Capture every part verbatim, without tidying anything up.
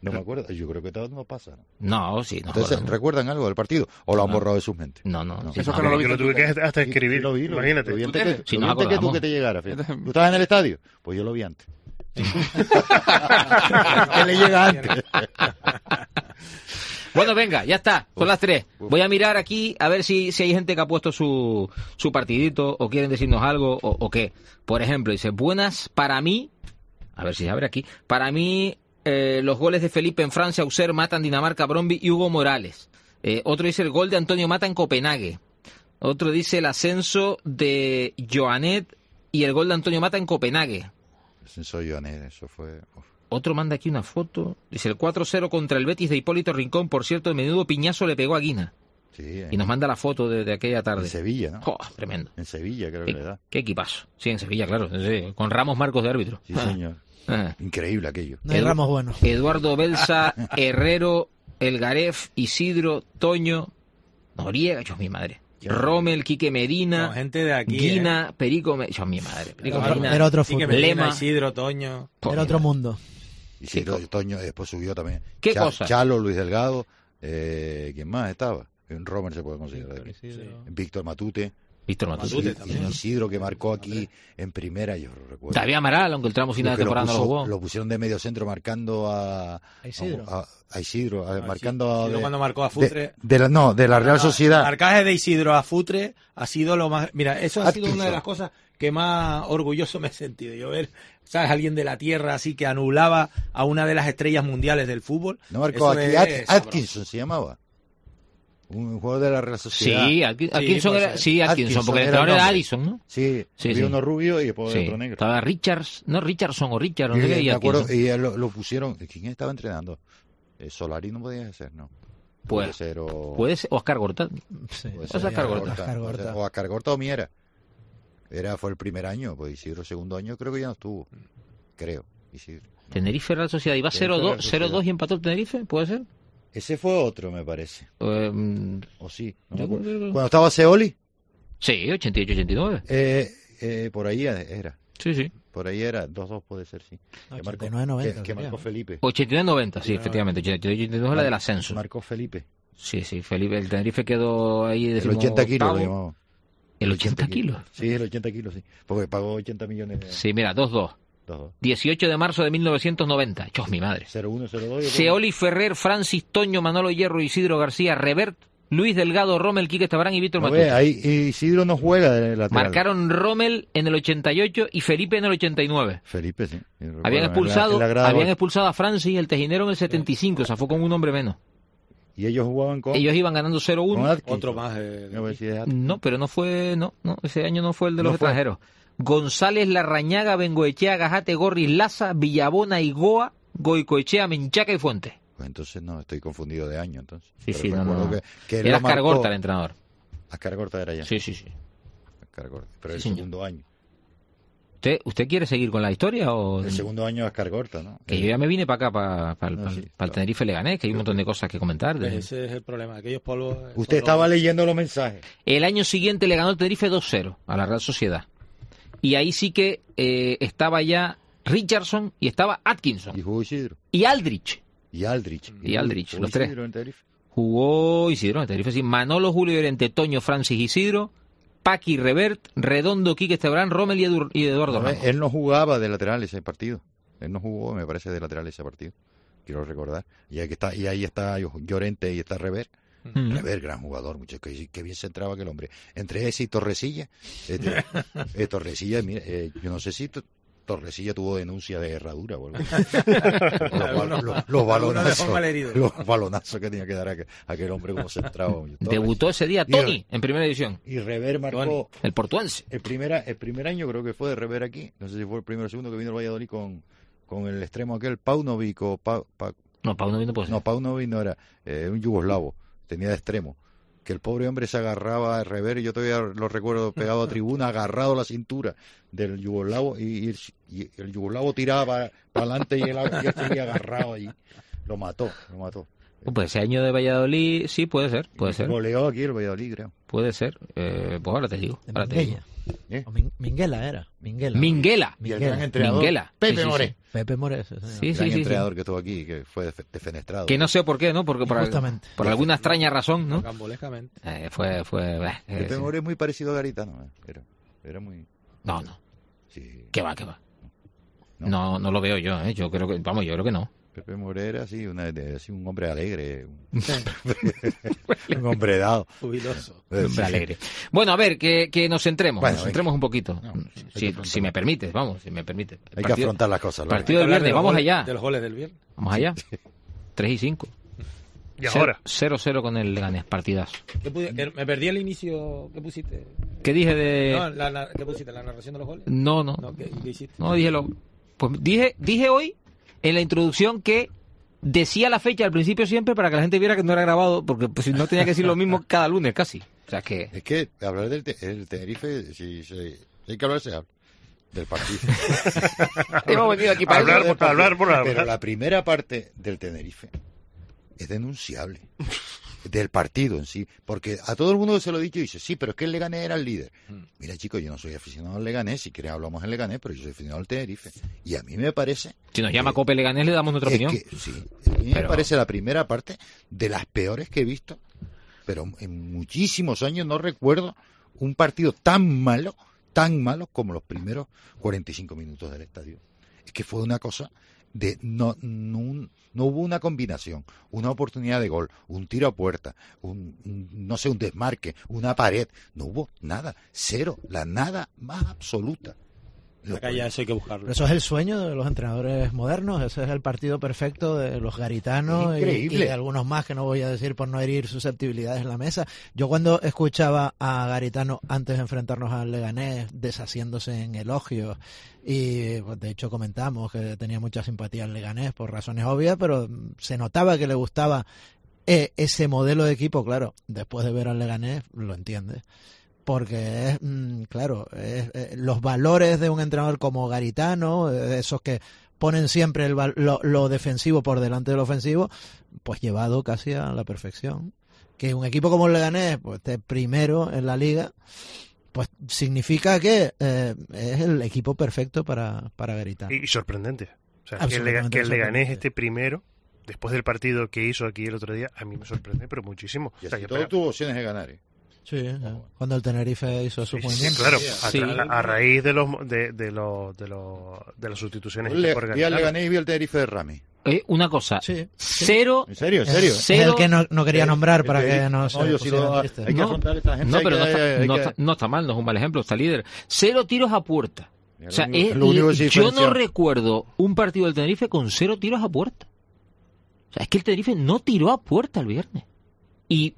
No me acuerdo, yo creo que todo no pasa. No, no sí. No Entonces, no. ¿recuerdan algo del partido o lo han No. borrado de sus mentes? No, no. No. Sí, Eso no, que no lo Que viste lo tuve que hasta escribir, Lo vi, lo vi, imagínate. Lo vi ¿Tú antes que, Sí, lo vi nos antes que tú acordamos. que te llegara, fíjate. ¿Tú estabas en el estadio? Pues yo lo vi antes. que le llega antes. Bueno, venga, ya está, son las tres. Voy a mirar aquí a ver si, si hay gente que ha puesto su, su partidito o quieren decirnos algo o, o qué. Por ejemplo, dice, buenas para mí, a ver si se abre aquí, para mí eh, los goles de Felipe en Francia, Auxerre, Mata en Dinamarca, Bromby y Hugo Morales. Eh, otro dice el gol de Antonio Mata en Copenhague. Otro dice el ascenso de Joanet y el gol de Antonio Mata en Copenhague. Soy yo, eso fue... Uf. Otro manda aquí una foto. Dice el cuatro cero contra el Betis de Hipólito Rincón. Por cierto, de menudo piñazo le pegó a Guina. Sí, eh. Y nos manda la foto de, de aquella tarde. En Sevilla, ¿no? ¡Oh, tremendo! En Sevilla creo que le da. Qué equipazo. Sí, en Sevilla, claro. Sí, con Ramos Marcos de árbitro. Sí, señor. Ah. Increíble aquello. No hay Edu- Ramos bueno. Eduardo Belsa, Herrero, Elgaref, Isidro, Toño, Noriega, Dios mi madre. Rommel, Quique Medina, No, gente de aquí, Guina, Perico, Me- Dios mi madre. Perico Era, Medina. era otro Sí, que fútbol. Medina, Lema. Isidro, Toño. Era otro mundo. Y sí, Qué Toño después subió también. ¿Qué Cha- cosa? Chalo, Luis Delgado, eh, ¿quién más estaba? En Romer se puede conseguir. Sí. Víctor Matute. Víctor Matute Matute. también. Isidro, que marcó aquí en primera, yo lo recuerdo. David Amaral, aunque el tramo final Lo de que lo, temporada no lo puso- jugó. lo pusieron de medio centro marcando a, A Isidro. a, a Isidro, a- Ah, marcando sí. a, Isidro de, cuando marcó a de- Futre. de la, no, de la Real Sociedad. El marcaje de Isidro a Futre ha sido lo más... Mira, eso ha sido una de Atkinson. las cosas que más orgulloso me he sentido. Yo ver, ¿sabes? Alguien de la tierra así que anulaba a una de las estrellas mundiales del fútbol. No marcó Eso aquí, es At- sabroso. Atkinson se llamaba. Un jugador de la Real Sociedad. Sí, Atkin- Atkinson puede era, ser. sí, Atkinson, Atkinson porque el era el entrenador era nombre. Addison, ¿no? Sí, Sí, había sí. uno rubio y después Sí. otro negro. Estaba Richards, no Richardson o Richard, no Y, sé qué, y me acuerdo, Atkinson. y él lo, lo pusieron. ¿Quién estaba entrenando? Eh, Solari no podía ser, ¿no? Puede- Puede ser o. Puede ser Oscar Gortat. Sí. puede Oscar ser Gorta. Oscar Gorta. O Oscar Gorta o Miera. Era, fue el primer año, pues Isidro, segundo año creo que ya no estuvo. Creo, Isidro. Tenerife Real Sociedad. Iba Tenerife, Real cero dos Sociedad. cero dos y empató el Tenerife, ¿puede ser? Ese fue otro, me parece. Eh, mm, O sí. no Yo me acuerdo. creo que- Cuando estaba Seoli, sí, ochenta y ocho ochenta y nueve. eh, eh, por ahí era. Sí, sí. Por ahí era. dos dos puede ser, sí. Que marcó, ochenta y nueve noventa que, que sería, marcó ¿no? Felipe. ochenta y nueve noventa, sí, efectivamente. ochenta y ocho ochenta y nueve es la del ascenso. Marcó Felipe. Sí, sí, Felipe. El Tenerife quedó ahí. El decimos, ochenta kilos lo octavo. llamamos. ¿El ochenta kilos? Sí, el ochenta kilos, sí. Porque pagó ochenta millones de... Sí, mira, dos dos. dos dos. dieciocho de marzo de mil novecientos noventa. Chos, mi madre. cero uno, cero dos. Seoli Ferrer, Francis Toño, Manolo Hierro, Isidro García, Revert, Luis Delgado, Rommel, Quique Estabrán y Víctor No Matute. ve, ahí Isidro no juega de lateral. Marcaron Rommel en el ochenta y ocho y Felipe en el ochenta y nueve. Felipe, sí. Habían expulsado, habían expulsado a Francis, el Tejinero, en el setenta y cinco, o sea, fue con un hombre menos. Y ellos jugaban con... Ellos iban ganando cero con uno. Atkinson. Otro más. eh, No, pues, sí, es Atkinson. No, pero no fue, no, no, ese año no fue el de los No fue. extranjeros. González, Larrañaga, Bengoechea, Gajate, Gorris, Laza, Villabona, Igoa, Goicoechea, Menchaca y Fuentes. Pues entonces no, estoy confundido de año entonces. Sí, Pero sí, no, recuerdo no. Que, que él Era lo marcó- Ascar Gorta el entrenador. Ascar Gorta era ya. Sí, sí, sí. Ascar Gorta. Pero Sí, el señor. segundo año. ¿Usted, ¿Usted quiere seguir con la historia o...? El segundo año Ascar Gorta, ¿no? Que yo ya me vine para acá, para, para, No, para, sí, para el claro. Tenerife Leganés, que hay un montón de cosas que comentar. de- Ese es el problema. Aquellos polvos. eh, Usted son estaba los- leyendo los mensajes. El año siguiente le ganó el Tenerife dos cero a la Real Sociedad. Y ahí sí que eh, estaba ya Richardson y estaba Atkinson. Y jugó Isidro. Y Aldrich. Y Aldrich. Y Aldrich, Jugó los tres. Isidro en Tenerife. Jugó Isidro en el Tenerife, sí. Manolo, Julio Llorente, Toño, Francis Isidro, Paqui, Revert, Redondo, Quique Estebrán, Rommel y, Edu- y Eduardo No, Ramos. él no jugaba de lateral ese partido. Él no jugó, me parece, de lateral ese partido. Quiero recordar. Y ahí, está, y ahí está Llorente y está Rever. Mm. Rever, gran jugador, muchachos. Qué, qué bien se entraba aquel hombre. Entre ese y Torrecilla. Este, eh, Torrecilla, mira, eh, yo no sé si to- Torrecilla tuvo denuncia de herradura o algo. los, bal- los- los balonazos. dejó malherido. Los balonazos que tenía que dar aquel, aquel hombre como se entraba. Torres. Debutó ese día Y- Tony en primera división, Y Rever marcó. el portuense. El, primera, el primer año creo que fue de Rever aquí, no sé si fue el primero o el segundo que vino el Valladolid con, con el extremo aquel, Paunovic o Pa- Pa- No, Pau no puede ser. no, Paunovic no era, eh, un yugoslavo, tenía de extremo, que el pobre hombre se agarraba a Rever, y yo todavía lo recuerdo pegado a tribuna, agarrado a la cintura del yugoslavo, y, y el, y el yugoslavo tiraba para adelante y él, y él seguía agarrado ahí, lo mató, lo mató. Pues ese año de Valladolid, sí, puede ser, puede ser. Goleó aquí el Valladolid, creo. Puede ser. Eh, pues ahora te digo. Ahora te digo. ¿Eh? O Min- Minguela era. Minguela. Minguela. Y el gran entrenador, Minguela. Pepe Sí, sí, Moré. sí. Pepe Moré. Sí, Sí, El gran sí, sí, entrenador sí. que estuvo aquí, que fue def- defenestrado. Que no sé por qué, ¿no? Porque por, Justamente. por alguna extraña razón, ¿no? Gambolescamente. Eh, fue, fue. eh, Pepe sí. Moré es muy parecido a Garitano. ¿eh? Era, era muy... No, no. Sí. ¿Qué va, qué va? No. No, no lo veo yo, ¿eh? Yo creo que, vamos, yo creo que no. Pepe Moré era así, una, de- así un hombre alegre. Un, un hombre dado. Jubiloso. Eh, Hombre sí. alegre. Bueno, a ver, que, que nos centremos, Bueno, nos venga. centremos un poquito. No, hay si, que afrontarlo. si me permites, vamos, si me permites. El Hay que partido- afrontar las cosas. Laura. partido del Hablar viernes, de los vamos goles- allá. De los goles del viernes. Vamos allá. tres y cinco. Y ahora, cero cero con el Leganés, partidazo. ¿Qué pudi- que me perdí el inicio. ¿Qué pusiste? ¿Qué dije de...? No, la, la- ¿Qué pusiste? ¿La narración de los goles? No, no. No, ¿qué, qué hiciste? No, dije lo... Pues dije, dije hoy, en la introducción, que decía la fecha al principio siempre para que la gente viera que no era grabado, porque pues, si no tenía que decir lo mismo cada lunes casi. O sea que... Es que hablar del te- el Tenerife, si, si- si hay que hablar, se habla. Del partido. Hemos venido aquí para Hablar eso. Del por hablar, por hablar. Pero la primera parte del Tenerife es denunciable. Del partido en sí. Porque a todo el mundo se lo he dicho y dice, sí, pero es que el Leganés era el líder. Mira, chicos, yo no soy aficionado al Leganés. Si quieres hablamos del Leganés, pero yo soy aficionado al Tenerife. Y a mí me parece... Si nos llama Cope Leganés le damos nuestra es opinión. que, sí, a mí me Pero- parece la primera parte de las peores que he visto. Pero en muchísimos años no recuerdo un partido tan malo, tan malo como los primeros cuarenta y cinco minutos del estadio. Es que fue una cosa de no no, no hubo una combinación, una oportunidad de gol, un tiro a puerta, un, un no sé, un desmarque, una pared, no hubo nada, cero, la nada más absoluta. Lo Acá ya eso hay que buscarlo. Pero eso es el sueño de los entrenadores modernos, ese es el partido perfecto de los garitanos y, Increíble. y de algunos más que no voy a decir por no herir susceptibilidades en la mesa. Yo cuando escuchaba a Garitano antes de enfrentarnos al Leganés deshaciéndose en elogios y pues, de hecho comentamos que tenía mucha simpatía al Leganés por razones obvias, pero se notaba que le gustaba eh, ese modelo de equipo, claro, después de ver al Leganés lo entiendes. Porque es, mm, claro, es, eh, los valores de un entrenador como Garitano, eh, esos que ponen siempre el, val- lo, lo defensivo por delante del ofensivo, pues llevado casi a la perfección. Que un equipo como el Leganés, pues esté primero en la liga, pues significa que eh, es el equipo perfecto para, para Garitano. y, y sorprendente. O sea, que el, Lega- Absolutamente que el Leganés sorprendente. esté primero, después del partido que hizo aquí el otro día, a mí me sorprende, pero muchísimo. Y O sea, así yo todo espera- tuvo opciones de ganar. ¿eh? Sí, eh, cuando el Tenerife hizo su Sí, sí, movimiento. claro, Sí. a, a raíz de los de, de los de los de las sustituciones Le- por vi al Garitano. Leganés y vi al Tenerife de Rami. Eh, una cosa, Sí, sí. cero... ¿En serio? ¿En Es- serio? es Cero- el que no, no quería nombrar para El que Tenerife- no se yo sí lo- pusieran tristes. hay que No, afrontar a esta gente. No, hay pero no que- está, hay no, que- está, no está mal, no es un mal ejemplo, está líder. Cero tiros a puerta. Es O sea, lo único- es- es lo único que se yo no diferencia. recuerdo un partido del Tenerife con cero tiros a puerta. O sea, es que el Tenerife no tiró a puerta el viernes. Y,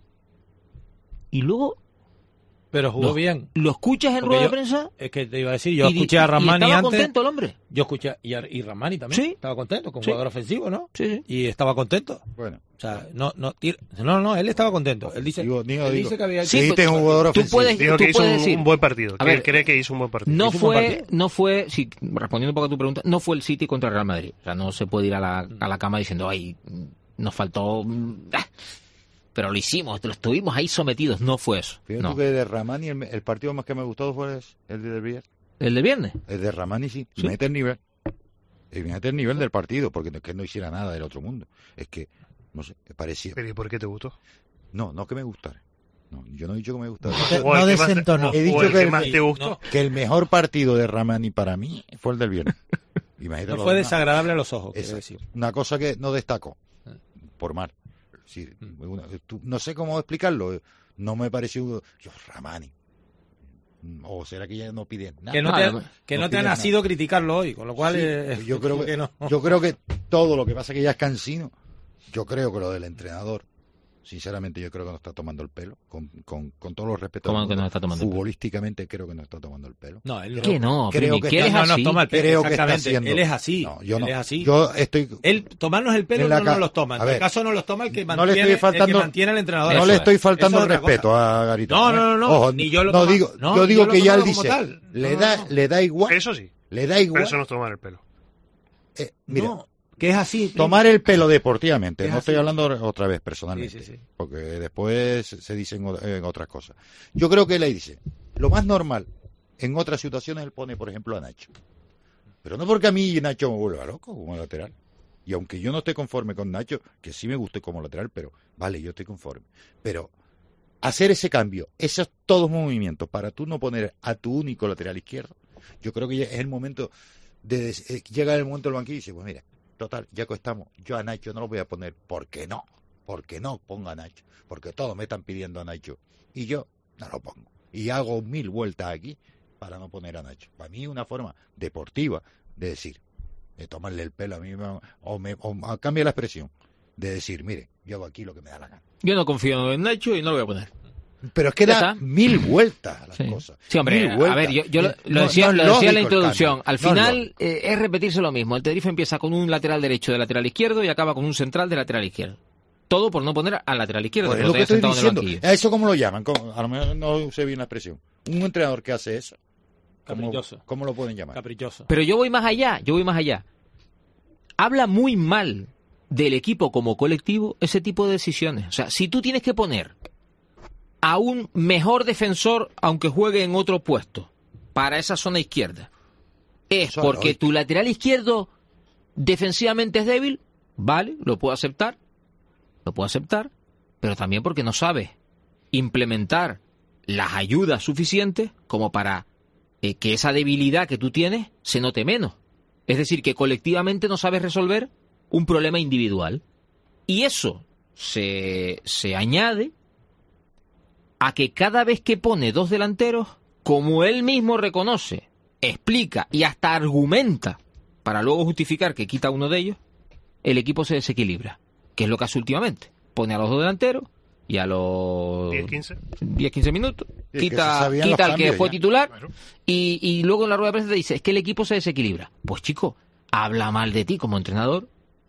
y luego Pero jugó No. bien. lo escuchas en Porque rueda yo- de prensa Es que te iba a decir, yo y, escuché a y- y Ramani estaba antes. contento el hombre. Yo escuché y, a- y Ramani también. Sí. Estaba contento, con Sí. jugador ofensivo, ¿no? Sí, sí. Y estaba contento. Bueno, O sea, no, no, tir- no, no, él estaba contento. Él dice, digo, digo, él digo. dice que había Sí, Sí, pues, tengo un jugador tú ofensivo. puedes- Dijo tú que hizo puedes un, decir- un buen partido. A Que ver, él cree que hizo un buen partido. No ¿Hizo un buen fue, partido? no fue, si, respondiendo un poco a tu pregunta, no fue el City contra el Real Madrid. O sea, no se puede ir a la, a la cama diciendo, ay, nos faltó... mm, ah". Pero lo hicimos, lo estuvimos ahí sometidos. No fue eso. Fíjate No. tú que de Ramani el, el partido más que me gustó fue el de Viernes. ¿El de viernes? El de Ramani sí, ¿Sí? mete el nivel. Y mete el nivel del partido, porque no es que no hiciera nada del otro mundo. Es que, no sé, me parecía... Pero ¿y por qué te gustó? No, no que me gustara. No, yo no he dicho que me gustara. No te- O el no que más te- desentonó. o- He dicho o el que que el- más te gustó. no. Que el mejor partido de Ramani para mí fue el del viernes. Imagínate no lo fue demás. desagradable a los ojos, quiero Exacto. decir. Una cosa que no destacó, por mal. Sí, una- tú- no sé cómo explicarlo. No me pareció... Yo, Ramani. O será que ya no pide nada. Que no Ah, te, no, que no no te ha pide nacido criticarlo hoy, con lo cual... Sí, eh, yo creo que, que no. yo creo que todo lo que pasa es que ya es cansino. Yo creo que lo del entrenador, sinceramente, yo creo que no está tomando el pelo, con, con, con todos los respetos. ¿Cómo del que no mundo. está tomando el pelo? Futbolísticamente creo que no está tomando el pelo. No, él Que no, creo Primi, que que está- eres no, no así. toma el pelo. Creo que está Exactamente. haciendo. Él es así. No, yo él no. es así. Yo estoy... Él, tomarnos el pelo En la no ca- nos los toma. En a este ver. caso nos los toma el que No le mantiene, estoy faltando- el que mantiene al entrenador. no Eso le es. estoy faltando Eso es otra respeto cosa. a Garitano. No, no, no, no. Ojo, Ni yo lo no tomo- digo, no, yo ni digo yo lo que ya él tomo como dice, tal. le No, da, no. le da igual, Eso sí. le da Pero igual. eso no es tomar el pelo. Eh, mira, No, que es así. Tomar el pelo deportivamente, Es no así. estoy hablando otra vez personalmente, Sí, sí, sí. porque después se dicen o- en otras cosas. Yo creo que él le dice, lo más normal, en otras situaciones él pone, por ejemplo, a Nacho. Pero no porque a mí Nacho me vuelva loco como lateral. Y aunque yo no esté conforme con Nacho, que sí me guste como lateral, pero vale, yo estoy conforme. Pero hacer ese cambio, esos todos movimientos, para tú no poner a tu único lateral izquierdo, yo creo que ya es el momento de des- eh, llega el momento del banquillo y dice, pues mira, total, ya que estamos, yo a Nacho no lo voy a poner, ¿por qué no? ¿Por qué no ponga a Nacho? Porque todos me están pidiendo a Nacho y yo no lo pongo. Y hago mil vueltas aquí para no poner a Nacho. Para mí es una forma deportiva de decir, de tomarle el pelo a mí, me- o, me, o cambia la expresión, de decir, mire, yo hago aquí lo que me da la gana. Yo no confío en Nacho y no lo voy a poner. Pero es que Ya da está. mil vueltas a las Sí. cosas. Sí, hombre, Mil a vueltas. ver, yo, yo lo, Eh, lo no- decía, no es lo decía en la lógico el introducción. cambio. Al No es final lógico. eh, es repetirse lo mismo. El Tenerife empieza con un lateral derecho de lateral izquierdo y acaba con un central de lateral izquierdo. Todo por no poner al lateral izquierdo. Pues que es lo lo que tenía estoy sentado en el diciendo. banquillo. ¿A eso cómo lo llaman? ¿Cómo? A lo mejor no sé bien la expresión. Un entrenador que hace eso, ¿cómo, Caprichoso. ¿cómo lo pueden llamar? Caprichoso. Pero yo voy más allá, yo voy más allá. Habla muy mal del equipo como colectivo ese tipo de decisiones. O sea, si tú tienes que poner a un mejor defensor, aunque juegue en otro puesto, para esa zona izquierda, es Eso es porque lógico. tu lateral izquierdo defensivamente es débil, vale, lo puedo aceptar, lo puedo aceptar, pero también porque no sabes implementar las ayudas suficientes como para eh, que esa debilidad que tú tienes se note menos. Es decir, que colectivamente no sabes resolver un problema individual. Y eso se, se añade a que cada vez que pone dos delanteros, como él mismo reconoce, explica y hasta argumenta para luego justificar que quita uno de ellos, el equipo se desequilibra. Que es lo que hace últimamente. Pone a los dos delanteros y a los diez quince. diez quince minutos, que se quita, sabían quita los al que cambios fue ya. titular Claro. y, y luego en la rueda de prensa te dice, es que el equipo se desequilibra. Pues chico, habla mal de ti como entrenador,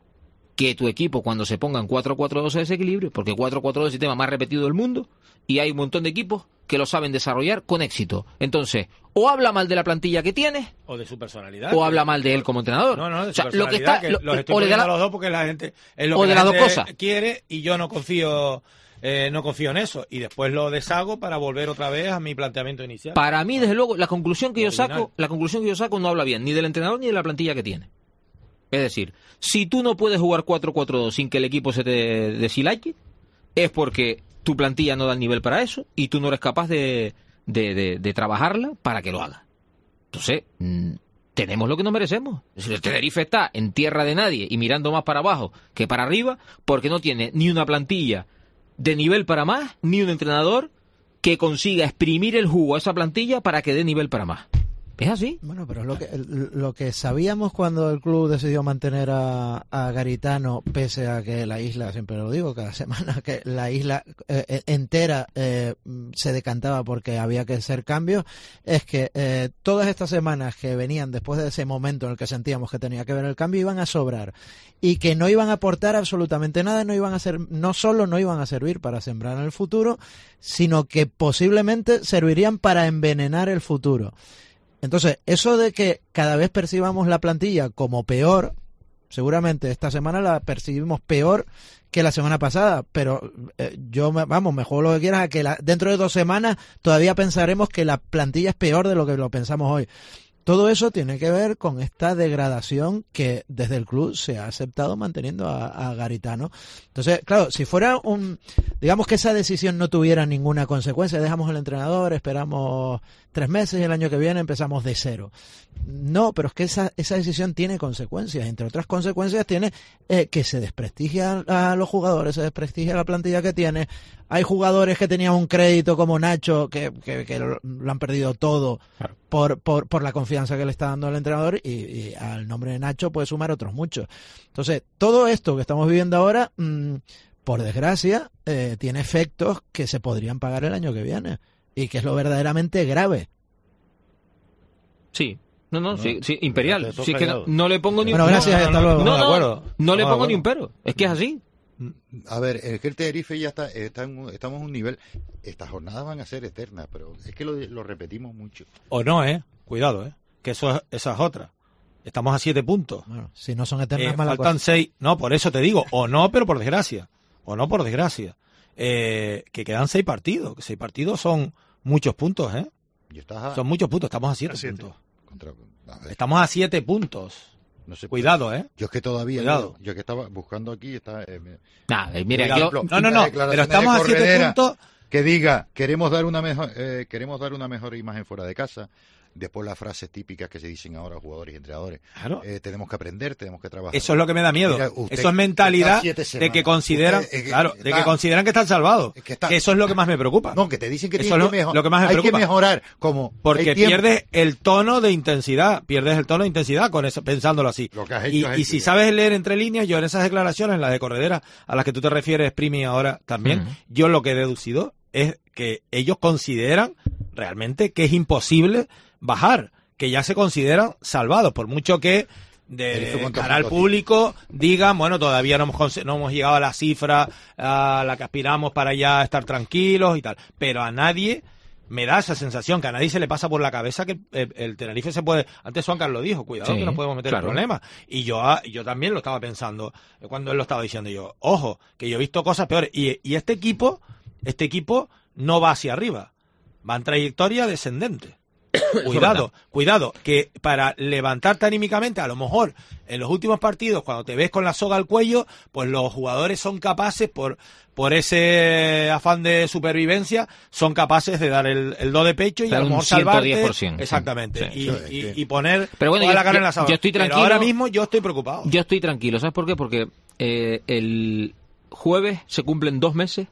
que tu equipo cuando se ponga en cuatro cuatro dos se desequilibre, porque cuatro cuatro dos es el sistema más repetido del mundo y hay un montón de equipos que lo saben desarrollar con éxito. Entonces, o habla mal de la plantilla que tienes, O de su personalidad. o que- habla mal de él como entrenador. No, no, de O su sea, lo que personalidad, está, que lo- los estoy o le da poniendo la- a los dos porque la gente es lo o que de la las dos gente cosas. quiere y yo no confío eh, no confío en eso y después lo deshago para volver otra vez a mi planteamiento inicial. Para mí, desde luego, la conclusión que yo Original. saco, la conclusión que yo saco no habla bien ni del entrenador ni de la plantilla que tiene. Es decir, si tú no puedes jugar cuatro cuatro dos sin que el equipo se te deshilaque, es porque tu plantilla no da el nivel para eso y tú no eres capaz de, de, de- de trabajarla para que lo haga. Entonces, mm, tenemos lo que nos merecemos. Es decir, el Tenerife está en tierra de nadie y mirando más para abajo que para arriba porque no tiene ni una plantilla de nivel para más, ni un entrenador que consiga exprimir el jugo a esa plantilla para que dé nivel para más. ¿Es así? Bueno, pero es lo que, lo que sabíamos cuando el club decidió mantener a, a Garitano, pese a que la isla, siempre lo digo cada semana, que la isla eh, entera eh, se decantaba porque había que hacer cambios, es que eh, todas estas semanas que venían después de ese momento en el que sentíamos que tenía que ver el cambio iban a sobrar y que no iban a aportar absolutamente nada, no iban a ser, no solo no iban a servir para sembrar en el futuro, sino que posiblemente servirían para envenenar el futuro. Entonces, eso de que cada vez percibamos la plantilla como peor, seguramente esta semana la percibimos peor que la semana pasada, pero eh, yo, me, vamos, me juego lo que quieras a que la, dentro de dos semanas todavía pensaremos que la plantilla es peor de lo que lo pensamos hoy. Todo eso tiene que ver con esta degradación que desde el club se ha aceptado manteniendo a, a Garitano. Entonces, claro, si fuera un, digamos que esa decisión no tuviera ninguna consecuencia, dejamos el entrenador, esperamos tres meses y el año que viene empezamos de cero. No, pero es que esa, esa decisión tiene consecuencias. Entre otras consecuencias tiene eh, que se desprestigia a los jugadores, se desprestigia la plantilla que tiene. Hay jugadores que tenían un crédito como Nacho que, que, que lo, lo han perdido todo Claro. por, por, por la confianza que le está dando el entrenador y, y al nombre de Nacho puede sumar otros muchos. Entonces, todo esto que estamos viviendo ahora, mmm, por desgracia, eh, tiene efectos que se podrían pagar el año que viene y que es lo verdaderamente grave. Sí. No, no, No, sí, sí, imperial. te toca Si es que no, callado. no le pongo ni Bueno, un gracias, no, hasta no, luego. No, de no, acuerdo. no le Estamos de pongo ni un acuerdo. pero. Es que es así. A ver, es que el Tenerife ya está, está en un- estamos en un nivel, estas jornadas van a ser eternas, pero es que lo, lo repetimos mucho. O no, ¿eh? Cuidado, ¿eh? Que eso es, esa es otra. Estamos a siete puntos. Bueno, si no son eternas Eh, malas faltan cosas. seis. No, por eso te digo, o no, pero por desgracia. O no, por desgracia. Eh, que quedan seis partidos. Que seis partidos son muchos puntos, ¿eh? Y estás a- Son muchos puntos. Estamos a siete A siete. puntos. contra- a ver, Estamos a siete puntos. no sé, Cuidado, ¿eh? Yo es que todavía, Cuidado. yo que estaba buscando aquí, está, eh, me- Nah, eh, mira, Por yo, ejemplo, No, no, no. Las declaraciones Pero estamos de a siete Corredera. puntos. que diga, queremos dar una mejor, eh, queremos dar una mejor imagen fuera de casa. Después las frases típicas que se dicen ahora jugadores y entrenadores. Claro. Eh, tenemos que aprender, tenemos que trabajar. Eso es lo que me da miedo. Mira, usted Eso es mentalidad está siete de semanas. que consideran, Usted, eh, claro, está- de que consideran que están salvados. Es que está- eso es lo que más me preocupa. No, que te dicen que Eso tienes es que lo- mejorar. lo que más me Hay preocupa. que mejorar como Porque hay tiempo. pierdes el tono de intensidad, pierdes el tono de intensidad con eso, pensándolo así. Lo que has hecho Y, es y si estudiar. sabes leer entre líneas, yo en esas declaraciones, en las de Corredera, a las que tú te refieres, Primi, ahora también, Ujú. yo lo que he deducido es que ellos consideran realmente que es imposible bajar, que ya se consideran salvados, por mucho que Tenerife, de ¿cuántos cara al puntos público digan, bueno, todavía no hemos, conse- no hemos llegado a la cifra a la que aspiramos para ya estar tranquilos y tal, pero a nadie me da esa sensación, que a nadie se le pasa por la cabeza que el, el- el Tenerife se puede, antes Juan Carlos lo dijo, cuidado Sí, que nos podemos meter claro. en problemas, y yo ah, yo también lo estaba pensando eh, cuando él lo estaba diciendo, yo, ojo, que yo he visto cosas peores, y, y este equipo, este equipo no va hacia arriba, va en trayectoria descendente. Cuidado, cuidado, que para levantarte anímicamente, a lo mejor en los últimos partidos, cuando te ves con la soga al cuello, pues los jugadores son capaces, por por ese afán de supervivencia, son capaces de dar el, el do de pecho y Dar a lo un mejor salvarte. ciento diez por ciento. Exactamente. Sí. Y, Sí, y- sí. y poner Pero bueno, toda yo- la cara en yo- la sábana. yo estoy Pero tranquilo. ahora mismo yo estoy preocupado. yo estoy tranquilo. ¿Sabes por qué? Porque eh, el jueves se cumplen dos meses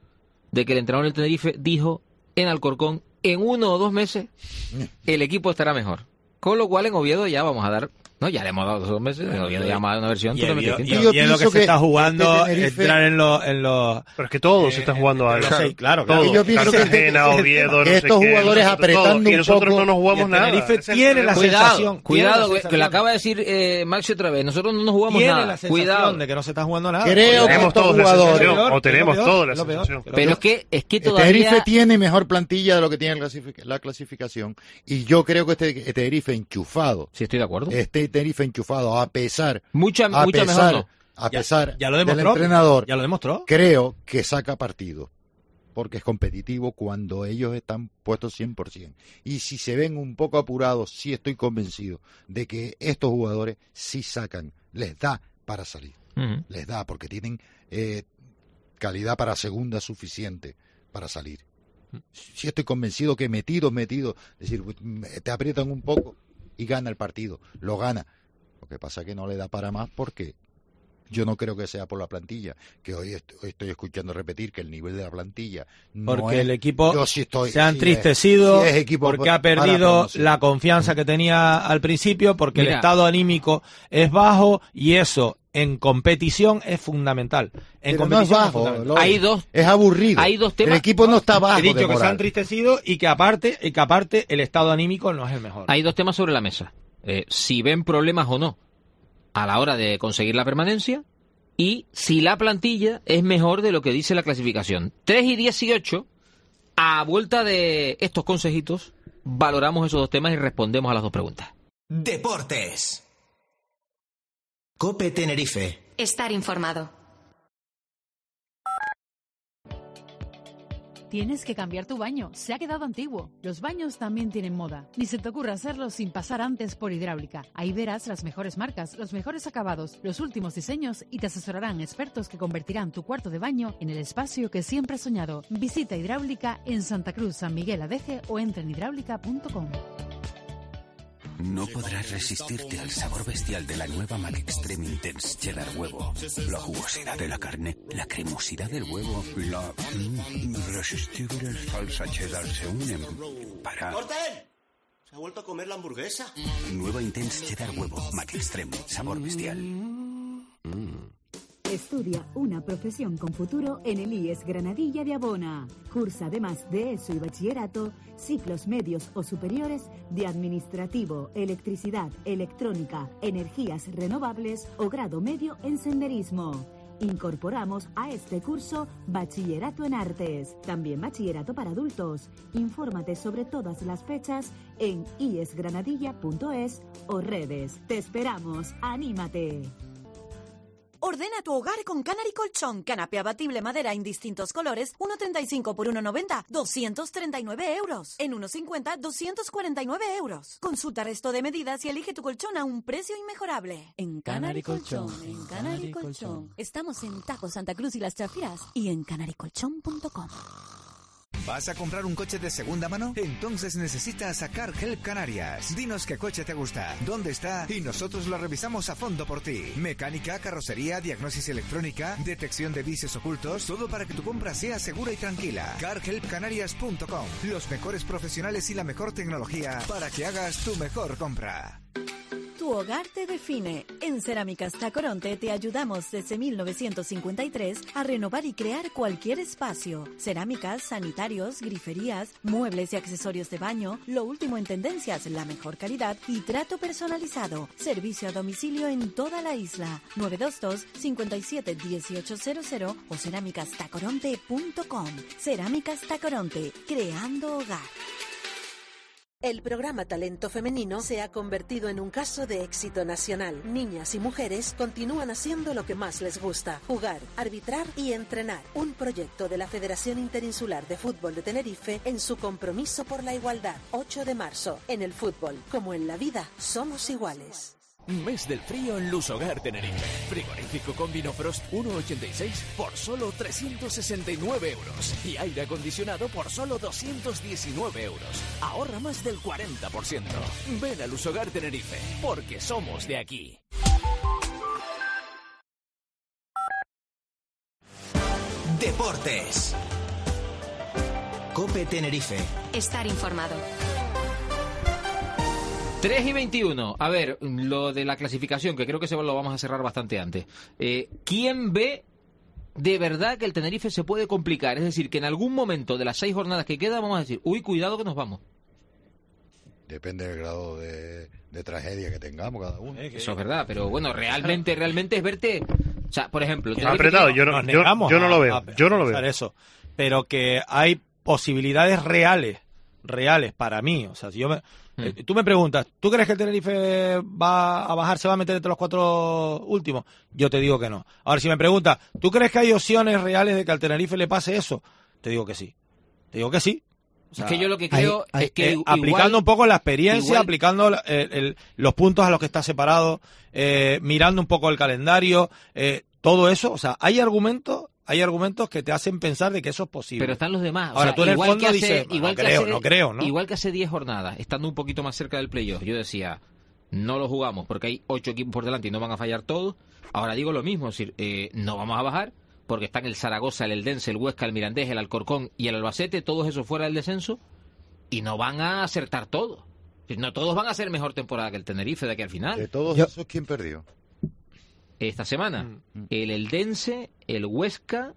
de que el entrenador del Tenerife dijo en Alcorcón, en uno o dos meses el equipo estará mejor. Con lo cual en Oviedo ya vamos a dar... No, ya le hemos dado dos meses. En Oviedo ya vamos a dar una versión Y, totalmente y- distinta. y- Yo y es lo que pienso se que está jugando, este Tenerife- entrar en los... En los Pero es que todos eh, están jugando en algo. los seis, claro, claro. Todos. Y yo pienso que Cartagena, este- Oviedo, no que sé estos qué, jugadores nosotros apretando todos. Y un nosotros poco, no nos y jugamos el nada. Tenerife Ese es el tiene la problema. Cuidado, sensación, cuidado, tiene la que- que sensación. lo acaba de decir eh, Maxi otra vez. Nosotros no nos jugamos tiene nada. la sensación Cuidado. de que no se está jugando nada. Creo que Tenemos estos todos la jugadores- sensación, Lo peor, o tenemos lo peor, todos la lo peor, sensación. lo Pero peor. es que, es que el todavía... Tenerife tiene mejor plantilla de lo que tiene la clasific- la clasificación y yo creo que este Tenerife enchufado, Sí, estoy de acuerdo. este Tenerife enchufado a pesar, Mucha, a mucha mejor pesar, no. a Ya- pesar ya lo del demostró, entrenador, Ya lo demostró. creo que saca partido porque es competitivo cuando ellos están puestos cien por ciento. Y si se ven un poco apurados, sí estoy convencido de que estos jugadores sí sacan, les da para salir. Ujú. Les da porque tienen eh, calidad para segunda suficiente para salir. Sí estoy convencido que metidos, metidos, es decir, te aprietan un poco y gana el partido, lo gana. Lo que pasa es que no le da para más porque yo no creo que sea por la plantilla, que hoy est- hoy estoy escuchando repetir que el nivel de la plantilla no Porque es- el equipo yo sí estoy- se ha sí es- entristecido, sí es equipo porque pa- ha para perdido promoción. la confianza que tenía al principio, porque el Mira. estado anímico es bajo y eso en competición es fundamental. En Pero no es competición bajo, fundamental. lo- Hay dos- es aburrido. hay dos temas- El equipo no está bajo He dicho de que se ha moral. entristecido y que aparte y que aparte el estado anímico no es el mejor. Hay dos temas sobre la mesa. Eh, si ven problemas o no a la hora de conseguir la permanencia y si la plantilla es mejor de lo que dice la clasificación. tres y dieciocho, a vuelta de estos consejitos, valoramos esos dos temas y respondemos a las dos preguntas. Deportes. Cope Tenerife. Estar informado. Tienes que cambiar tu baño, se ha quedado antiguo. Los baños también tienen moda. Ni se te ocurra hacerlo sin pasar antes por Hidráulica. Ahí verás las mejores marcas, los mejores acabados, los últimos diseños y te asesorarán expertos que convertirán tu cuarto de baño en el espacio que siempre has soñado. Visita Hidráulica en Santa Cruz, San Miguel Adeje o entra en hidráulica punto com. No podrás resistirte al sabor bestial de la nueva Mac Extreme Intense Cheddar Huevo. La jugosidad de la carne, la cremosidad del huevo, la mm, irresistible salsa cheddar se unen para... ¡Corten! Se ha vuelto a comer la hamburguesa. Nueva Intense Cheddar Huevo, Mac Extreme, sabor bestial. Estudia una profesión con futuro en el I E S Granadilla de Abona. Cursa además de eso y bachillerato, ciclos medios o superiores de administrativo, electricidad, electrónica, energías renovables o grado medio en senderismo. Incorporamos a este curso Bachillerato en Artes, también Bachillerato para adultos. Infórmate sobre todas las fechas en i es granadilla punto es o redes. Te esperamos, ¡anímate! Ordena tu hogar con Canary Colchón. Canapé abatible madera en distintos colores, uno treinta y cinco por uno noventa, doscientos treinta y nueve euros. En uno cincuenta, doscientos cuarenta y nueve euros. Consulta resto de medidas y elige tu colchón a un precio inmejorable. En Canary Colchón, en Canary Colchón. Estamos en Tajo Santa Cruz y Las Chafiras y en canary colchón punto com. ¿Vas a comprar un coche de segunda mano? Entonces necesitas a Car Help Canarias. Dinos qué coche te gusta, dónde está y nosotros lo revisamos a fondo por ti. Mecánica, carrocería, diagnosis electrónica, detección de vicios ocultos, todo para que tu compra sea segura y tranquila. car help canarias punto com. Los mejores profesionales y la mejor tecnología para que hagas tu mejor compra. Tu hogar te define. En Cerámicas Tacoronte te ayudamos desde mil novecientos cincuenta y tres a renovar y crear cualquier espacio. Cerámicas, sanitarios, griferías, muebles y accesorios de baño, lo último en tendencias, la mejor calidad y trato personalizado. Servicio a domicilio en toda la isla. nueve dos dos, cinco siete, uno ocho cero cero o cerámicas tacoronte punto com. Cerámicas Tacoronte, creando hogar. El programa Talento Femenino se ha convertido en un caso de éxito nacional. Niñas y mujeres continúan haciendo lo que más les gusta: jugar, arbitrar y entrenar. Un proyecto de la Federación Interinsular de Fútbol de Tenerife en su compromiso por la igualdad. ocho de marzo. En el fútbol, como en la vida, somos iguales. Mes del frío en Lusogar Tenerife. Frigorífico con Vinofrost uno ochenta y seis por solo trescientos sesenta y nueve euros. Y aire acondicionado por solo doscientos diecinueve euros. Ahorra más del cuarenta por ciento. Ven a Lusogar Tenerife, porque somos de aquí. Deportes. COPE Tenerife. Estar informado. tres y veintiuno. A ver, lo de la clasificación, que creo que se lo vamos a cerrar bastante antes. Eh, ¿Quién ve de verdad que el Tenerife se puede complicar? Es decir, que en algún momento de las seis jornadas que quedan vamos a decir, uy, cuidado que nos vamos. Depende del grado de, de tragedia que tengamos cada uno. Eso es verdad, pero bueno, realmente, realmente es verte... O sea, por ejemplo... El apretado, yo no, yo, yo no lo veo, a, yo no lo veo. Eso, pero que hay posibilidades reales, reales para mí. O sea, si yo me... Eh, tú me preguntas, ¿tú crees que el Tenerife va a bajar, se va a meter entre los cuatro últimos? Yo te digo que no. Ahora, si me preguntas, ¿tú crees que hay opciones reales de que al Tenerife le pase eso? Te digo que sí. Te digo que sí. O sea, es que yo lo que creo hay, hay, es que... Eh, igual, aplicando un poco la experiencia, igual, aplicando el, el, los puntos a los que está separado, eh, mirando un poco el calendario, eh, todo eso. O sea, hay argumentos... Hay argumentos que te hacen pensar de que eso es posible. Pero están los demás. O Ahora, sea, tú en el fondo que hace, dices, igual no que creo, hace, no creo, ¿no? Igual que hace diez jornadas, estando un poquito más cerca del playoff, yo decía, no lo jugamos porque hay ocho equipos por delante y no van a fallar todos. Ahora digo lo mismo, es decir, eh, no vamos a bajar porque están el Zaragoza, el Eldense, el Huesca, el Mirandés, el Alcorcón y el Albacete, todos esos fuera del descenso, y no van a acertar todo. No todos van a hacer mejor temporada que el Tenerife de aquí al final. De todos yo, esos, ¿quién perdió? Esta semana, mm. el Eldense, el Huesca,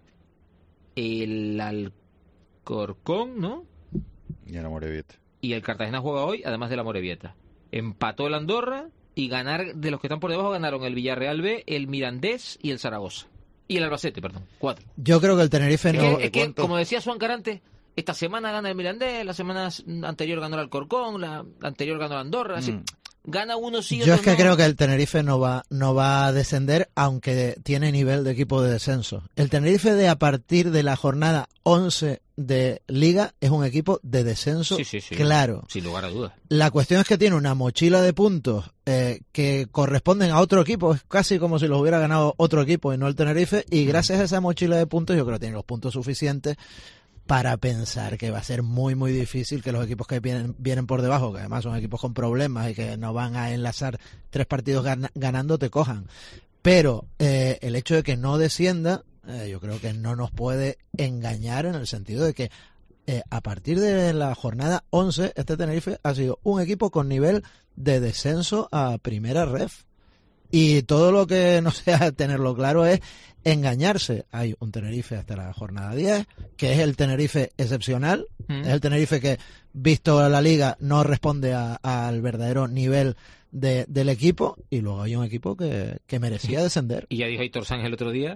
el Alcorcón, ¿no? Y el Amorebieta. Y el Cartagena juega hoy, además del Amorebieta. Empató el Andorra y ganar, de los que están por debajo, ganaron el Villarreal B, el Mirandés y el Zaragoza. Y el Albacete, perdón. Cuatro. Yo creo que el Tenerife es no... Que, es que, como decía Juan Carante, esta semana gana el Mirandés, la semana anterior ganó el Alcorcón, la anterior ganó el Andorra, mm. así... Gana uno sí, Yo es que no. creo que el Tenerife no va no va a descender, aunque tiene nivel de equipo de descenso. El Tenerife de a partir de la jornada once de Liga es un equipo de descenso, sí, sí, sí, claro. Sin lugar a dudas. La cuestión es que tiene una mochila de puntos eh, que corresponden a otro equipo, es casi como si los hubiera ganado otro equipo y no el Tenerife, y gracias a esa mochila de puntos yo creo que tiene los puntos suficientes para pensar que va a ser muy muy difícil que los equipos que vienen vienen por debajo, que además son equipos con problemas y que no van a enlazar tres partidos gan- ganando, te cojan. Pero eh, el hecho de que no descienda, eh, yo creo que no nos puede engañar en el sentido de que eh, a partir de la jornada once, este Tenerife ha sido un equipo con nivel de descenso a primera ref. Y todo lo que no sea tenerlo claro es engañarse. Hay un Tenerife hasta la jornada diez, que es el Tenerife excepcional, mm. es el Tenerife que, visto la liga, no responde a, al verdadero nivel de, del equipo, y luego hay un equipo que, que merecía descender. Y ya dijo Aitor Sánchez el otro día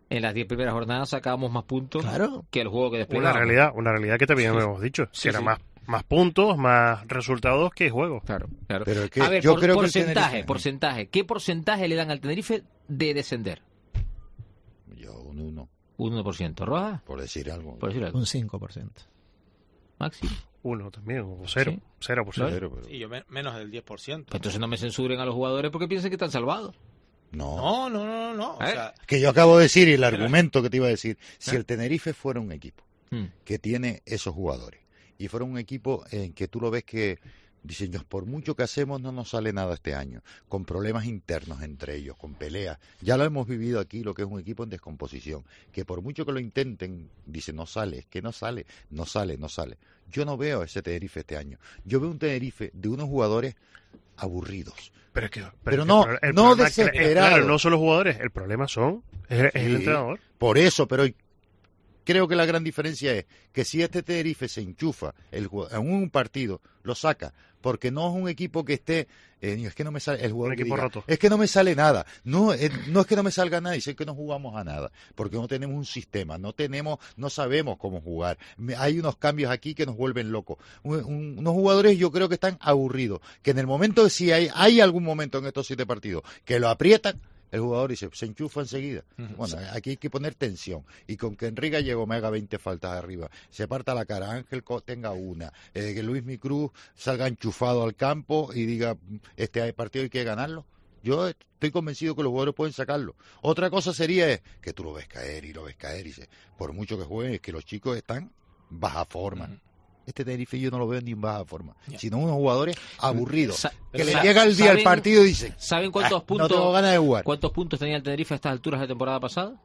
en las diez primeras jornadas sacábamos más puntos claro. que el juego que Una desplegamos. realidad, una realidad que también hemos dicho, Sí, que era sí. más, más puntos, más resultados que juego. Claro, claro. Pero es que A ver, yo por- creo porcentaje, que el Tenerife- porcentaje. ¿Qué porcentaje le dan al Tenerife de descender? Yo un uno, Un uno por ciento. ¿Roja? por decir algo. Por decir algo. Un cinco por ciento. Maxi. Uno también, o cero, Sí. cero por ciento. Cero, pero- Sí, yo me- menos del diez por ciento. Pues entonces no me censuren a los jugadores porque piensen que están salvados. No. No, no, no, no. O ¿Eh? sea, Que yo acabo de decir, y el argumento que te iba a decir, si el Tenerife fuera un equipo Hmm. que tiene esos jugadores, y fuera un equipo en que tú lo ves que dicen, "Yo, por mucho que hacemos no nos sale nada este año", con problemas internos entre ellos, con peleas, ya lo hemos vivido aquí, lo que es un equipo en descomposición, que por mucho que lo intenten, dice, no sale, es que no sale, no sale, no sale. Yo no veo ese Tenerife este año, yo veo un Tenerife de unos jugadores aburridos. Pero, es que, pero, Pero es que no- el pro- el no problema es que- desesperado. claro, no son los jugadores, el problema son es, el- es el Sí, entrenador. Por eso, pero creo que la gran diferencia es que si este Tenerife se enchufa el, ju- en un partido, lo saca, porque no es un equipo que esté, eh, es que no me sale el jugador Un que equipo diga, roto. es que no me sale nada, no, eh, no es que no me salga nada, es que no jugamos a nada, porque no tenemos un sistema, no tenemos, no sabemos cómo jugar, Me- hay unos cambios aquí que nos vuelven locos, Un- un- unos jugadores yo creo que están aburridos, que en el momento de si hay, hay algún momento en estos siete partidos que lo aprietan, el jugador dice, se enchufa enseguida. Bueno, aquí hay que poner tensión. Y con que Enrique Gallego me haga veinte faltas arriba, se parta la cara, Ángel Co- tenga una, eh, que Luis Micruz salga enchufado al campo y diga, este partido hay que ganarlo. Yo estoy convencido que los jugadores pueden sacarlo. Otra cosa sería es que tú lo ves caer y lo ves caer y dices, por mucho que jueguen, es que los chicos están baja forma. Este Tenerife yo no lo veo ni en baja forma, sino unos jugadores aburridos, Sa- que le sa- llega el día al ¿saben- partido y dicen, ¿Saben cuántos "Ah, puntos? no tengo ganas de jugar". ¿Cuántos puntos tenía el Tenerife a estas alturas de temporada pasada?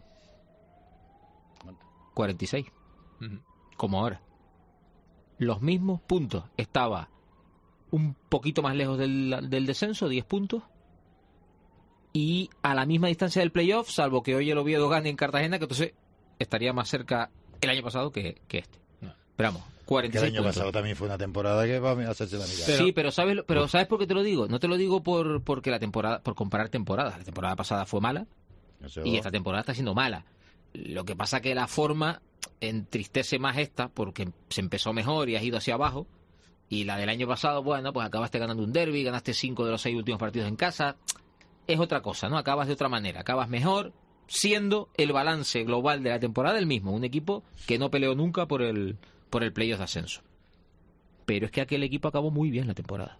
cuarenta y seis. Como ahora. Los mismos puntos. Estaba un poquito más lejos del, del descenso, diez puntos. Y a la misma distancia del playoff, salvo que hoy el Oviedo gane en Cartagena, que entonces estaría más cerca el año pasado que, que este. Pero vamos, cuarenta Que y el seis año puntos. pasado también fue una temporada que va a hacerse la mirada. Sí, pero sabes, pero sabes por qué te lo digo. No te lo digo por porque la temporada, por comparar temporadas. La temporada pasada fue mala Eso- y esta temporada está siendo mala. Lo que pasa que la forma entristece más esta porque se empezó mejor y has ido hacia abajo. Y la del año pasado, bueno, pues acabaste ganando un derbi, ganaste cinco de los seis últimos partidos en casa. Es otra cosa, ¿no? Acabas de otra manera, acabas mejor, siendo el balance global de la temporada el mismo. Un equipo que no peleó nunca por el por el playoff de ascenso. Pero es que aquel equipo acabó muy bien la temporada.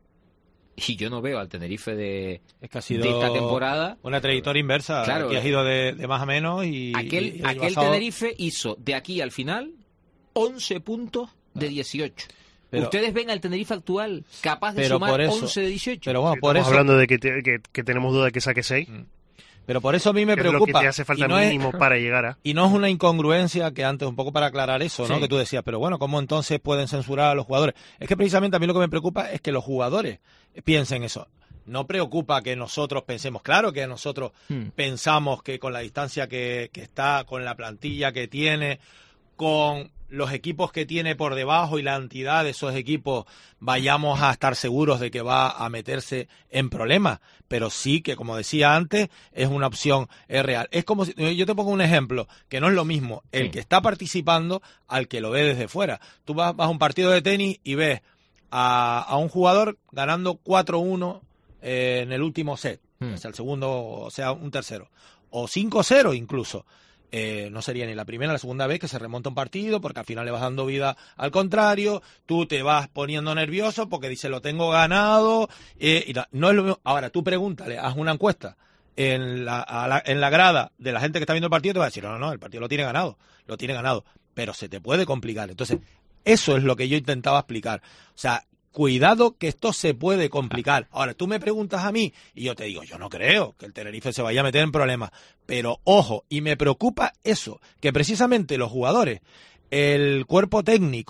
Y yo no veo al Tenerife de, es que ha sido de esta temporada. una trayectoria inversa. Claro, que has ido de, de más a menos y Aquel, y el año aquel pasado- Tenerife hizo de aquí al final once puntos de dieciocho. Pero- ¿Ustedes ven al Tenerife actual capaz de pero sumar por eso- once de dieciocho? Pero bueno, por Estamos eso, hablando de que, te- que, que tenemos duda de que saque seis. pero por eso a mí me que es lo preocupa. que te hace falta Y no es- mínimo para llegar a... Y no es una incongruencia que antes, un poco para aclarar eso, ¿no? Sí. Que tú decías, pero bueno, ¿cómo entonces pueden censurar a los jugadores? Es que precisamente a mí lo que me preocupa es que los jugadores piensen eso. No preocupa que nosotros pensemos, claro que nosotros Hmm. pensamos que con la distancia que, que está, con la plantilla que tiene, con los equipos que tiene por debajo y la entidad de esos equipos, vayamos a estar seguros de que va a meterse en problemas. Pero sí que, como decía antes, es una opción, es real. Es como si, yo te pongo un ejemplo, que no es lo mismo el Sí. que está participando al que lo ve desde fuera. Tú vas, vas a un partido de tenis y ves a, a un jugador ganando cuatro uno eh, en el último set, Hmm. o sea, el segundo, o sea, un tercero, o cinco cero incluso. Eh, no sería ni la primera ni la segunda vez que se remonta un partido, porque al final le vas dando vida al contrario, tú te vas poniendo nervioso porque dices, lo tengo ganado, eh, y no, no es lo mismo. Ahora, tú pregúntale, haz una encuesta en la, a la- en la grada de la gente que está viendo el partido, te va a decir, no, no, no, el partido lo tiene ganado, lo tiene ganado, pero se te puede complicar. Entonces, eso es lo que yo intentaba explicar. O sea, cuidado que esto se puede complicar. Ahora, tú me preguntas a mí y yo te digo, yo no creo que el Tenerife se vaya a meter en problemas. Pero, ojo, y me preocupa eso, que precisamente los jugadores, el cuerpo técnico,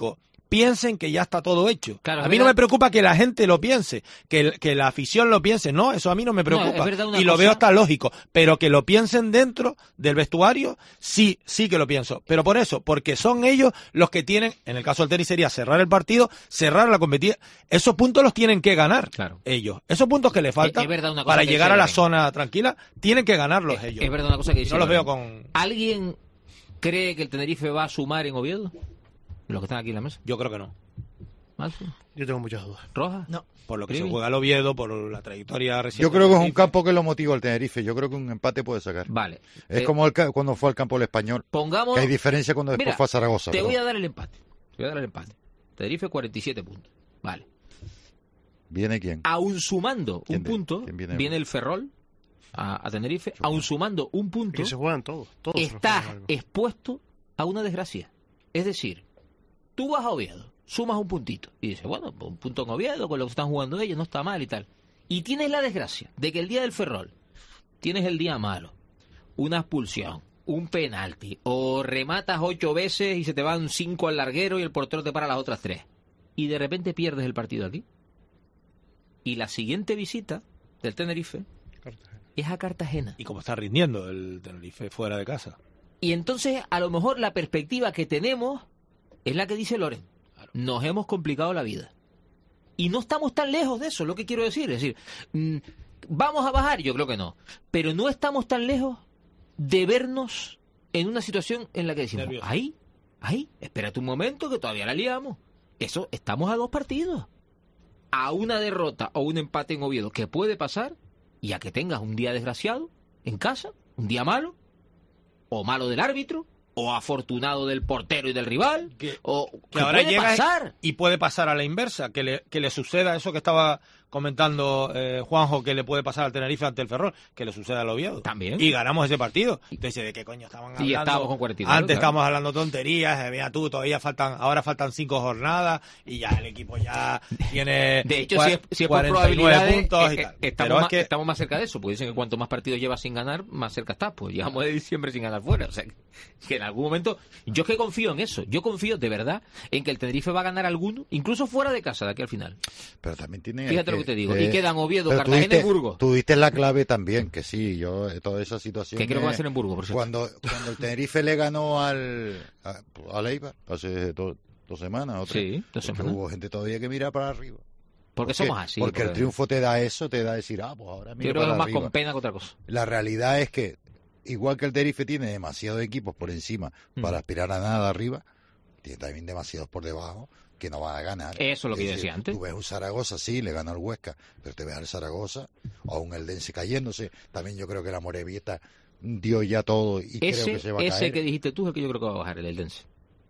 piensen que ya está todo hecho. Claro, a mí no me preocupa que la gente lo piense, que, el, que la afición lo piense, no, eso a mí no me preocupa. No, es verdad una y lo cosa... veo hasta lógico, pero que lo piensen dentro del vestuario, sí, sí que lo pienso. Pero por eso, porque son ellos los que tienen, en el caso del tenis sería cerrar el partido, cerrar la competición. Esos puntos los tienen que ganar claro. ellos. Esos puntos que le faltan es, es una cosa para llegar a la ven. zona tranquila, tienen que ganarlos es, ellos. Es verdad una cosa que dice. No los veo con... ¿Alguien cree que el Tenerife va a sumar en Oviedo? Los que están aquí en la mesa. Yo creo que no. ¿Malfi? Yo tengo muchas dudas. ¿Roja? No. Por lo que ¿Privi? se juega el Oviedo, por la trayectoria reciente. Yo creo que es un campo que lo motiva al Tenerife. Yo creo que un empate puede sacar. Vale. Es eh, como el, cuando fue al campo del Español. Pongamos... Que hay diferencia cuando después Mira, fue a Zaragoza. Te pero... voy a dar el empate. Te voy a dar el empate. Tenerife cuarenta y siete puntos. Vale. ¿Viene quién? Aún sumando un punto, viene? viene el Ferrol a, a Tenerife. Aún sumando un punto, que se juegan todos. todos estás expuesto a una desgracia. Es decir, tú vas a Oviedo, sumas un puntito y dices, bueno, un punto en Oviedo con lo que están jugando ellos no está mal y tal. Y tienes la desgracia de que el día del Ferrol tienes el día malo, una expulsión, un penalti, o rematas ocho veces y se te van cinco al larguero y el portero te para las otras tres. Y de repente pierdes el partido aquí. Y la siguiente visita del Tenerife Cartagena. es a Cartagena. Y como está rindiendo el Tenerife fuera de casa. Y entonces, a lo mejor, la perspectiva que tenemos es la que dice Loren. Nos hemos complicado la vida. Y no estamos tan lejos de eso, lo que quiero decir. Es decir, mmm, ¿vamos a bajar? Yo creo que no. Pero no estamos tan lejos de vernos en una situación en la que decimos, Nervioso. ahí, ahí, espérate un momento que todavía la liamos. Eso, estamos a dos partidos. A una derrota o un empate en Oviedo, que puede pasar, y a que tengas un día desgraciado en casa, un día malo, o malo del árbitro, o afortunado del portero y del rival, que, o que que ahora puede llega pasar. Y puede pasar a la inversa, que le, que le suceda eso que estaba comentando eh, Juanjo, que le puede pasar al Tenerife ante el Ferrol, que le suceda al Oviedo. También. Y ganamos ese partido. Entonces, ¿de qué coño estaban hablando? Y estábamos con cuarenta y nueve, Antes claro. estábamos hablando tonterías, eh, mira tú, todavía faltan, ahora faltan cinco jornadas y ya el equipo ya tiene De hecho, cua- si es, si es por cuarenta y nueve probabilidades, puntos eh, y eh, tal. estamos, Pero es más, que estamos más cerca de eso, porque dicen que cuanto más partidos llevas sin ganar, más cerca estás. Pues llevamos de diciembre sin ganar fuera. O sea, que, que en algún momento, yo es que confío en eso. Yo confío de verdad en que el Tenerife va a ganar alguno, incluso fuera de casa, de aquí al final. Pero también tiene... Fíjate lo que te digo. Y quedan Oviedo, pero tú Cartagena diste- y Burgos. Tú diste la clave también, que sí, yo, eh, toda esa situación... Que creo que va a eh, ser en Burgos, por cierto. Cuando, cuando el Tenerife le ganó al, a, al Eibar, hace do- dos semanas o tres, Sí, dos porque semanas. hubo gente todavía que mira para arriba. Porque somos así. Porque el porque- triunfo te da eso, te da decir, ah, pues ahora Yo mira creo que para es más arriba. con pena que otra cosa. La realidad es que, igual que el Tenerife tiene demasiados equipos por encima Mm. para aspirar a nada arriba, tiene también demasiados por debajo que no van a ganar. Eso es lo que yo decir, decía antes. Tú ves un Zaragoza, sí, le gana al Huesca, pero te ves al Zaragoza o a un Eldense cayéndose. También yo creo que la Morevieta dio ya todo y creo Ese, que se va a ese caer. que dijiste tú es el que yo creo que va a bajar, el Eldense.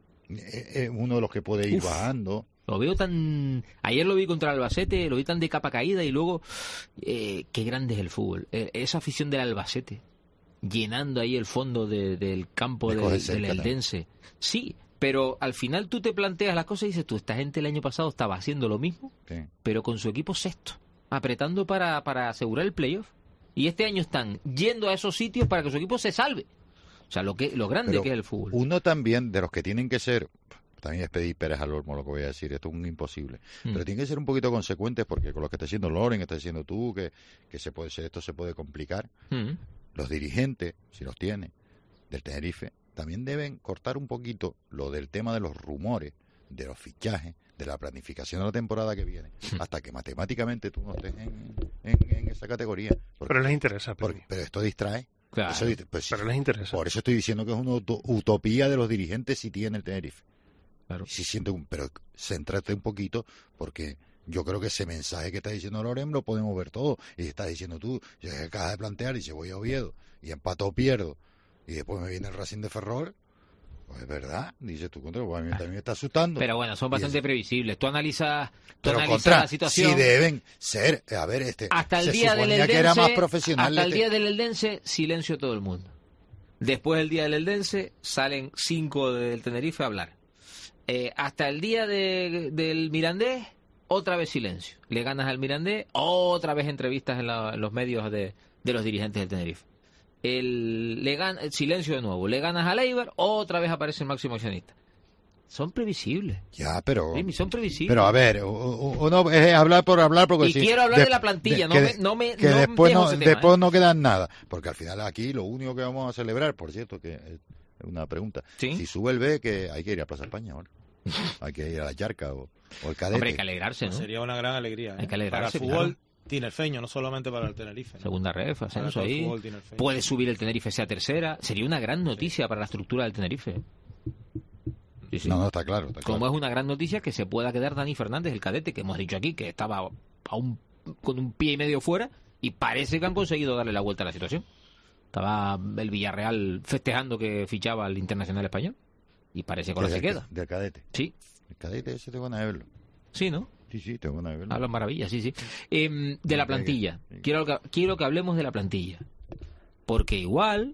Es uno de los que puede ir Uf. bajando. Lo veo tan... Ayer lo vi contra el Albacete, lo vi tan de capa caída y luego... Eh, qué grande es el fútbol. Eh, esa afición del Albacete, llenando ahí el fondo de- del campo Me de- coge del cerca también. Eldense. Sí, pero al final tú te planteas las cosas y dices tú, esta gente el año pasado estaba haciendo lo mismo, Sí. pero con su equipo sexto, apretando para, para asegurar el playoff. Y este año están yendo a esos sitios para que su equipo se salve. O sea, lo que lo grande Pero que es el fútbol. Uno también de los que tienen que ser, también es pedir peras al olmo lo que voy a decir, esto es un imposible, Mm. pero tienen que ser un poquito consecuentes porque con lo que está diciendo Loren, que está diciendo tú, que, que se puede ser, esto se puede complicar. Mm. Los dirigentes, si los tiene, del Tenerife, también deben cortar un poquito lo del tema de los rumores, de los fichajes, de la planificación de la temporada que viene, hasta que matemáticamente tú no estés en, en- en esa categoría. Porque- Pero les interesa, porque- Pepe. pero esto distrae. Claro. Eso dist- pues, Pero les interesa. por eso estoy diciendo que es una uto- utopía de los dirigentes si tiene el Tenerife. Claro. Si siente un, pero céntrate un poquito porque yo creo que ese mensaje que está diciendo Loren lo podemos ver todo. Y está diciendo tú, ya que acabas de plantear y se voy a Oviedo y empato o pierdo y después me viene el Racing de Ferrol, pues es verdad, dices tú, contra, pues a mí también me está asustando. Pero bueno, son Y bastante es- previsibles. Tú analizas, tú pero analizas contra, la situación. si deben ser, a ver, este, Hasta el se día del suponía Eldense, que era más profesional. hasta el este- día del Eldense, silencio todo el mundo. Después del día del Eldense, salen cinco del Tenerife a hablar. Eh, hasta el día de- del Mirandés, otra vez silencio. Le ganas al Mirandés, otra vez entrevistas en, la- en los medios de, de los dirigentes del Tenerife. El, le gan- el silencio de nuevo. Le ganas al Eibar, otra vez aparece el máximo accionista. Son previsibles. Ya, pero... Sí, son previsibles. Pero a ver, uno es hablar por hablar porque y si, quiero hablar de, de la plantilla, de, no, que, me, no me que no después, no, tema, después ¿eh? no queda nada. Porque al final aquí lo único que vamos a celebrar, por cierto, que es una pregunta. ¿Sí? Si sube el B, que hay que ir a Plaza España ahora. Hay que ir a la Charca o, o el Cadete. Hombre, hay que alegrarse, ¿no? Sería una gran alegría. ¿eh? Hay que alegrarse, para el fútbol claro. tinerfeño, no solamente para el Tenerife. ¿no? Segunda ref, ascenso ahí. Fútbol, puede subir el Tenerife sea tercera. Sería una gran noticia sí. para la estructura del Tenerife. Sí, sí. No, no, está claro. Está Como claro. es una gran noticia que se pueda quedar Dani Fernández, el cadete, que hemos dicho aquí, que estaba a un, con un pie y medio fuera, y parece que han conseguido darle la vuelta a la situación. Estaba el Villarreal festejando que fichaba al Internacional Español, y parece que ahora se queda. ¿Del cadete? Sí. El cadete ese tengo ganas de verlo. Sí, ¿no? Sí, sí, tengo ganas de verlo. Hablan maravillas, sí, sí. Eh, de la plantilla. Quiero que, quiero que hablemos de la plantilla. Porque igual,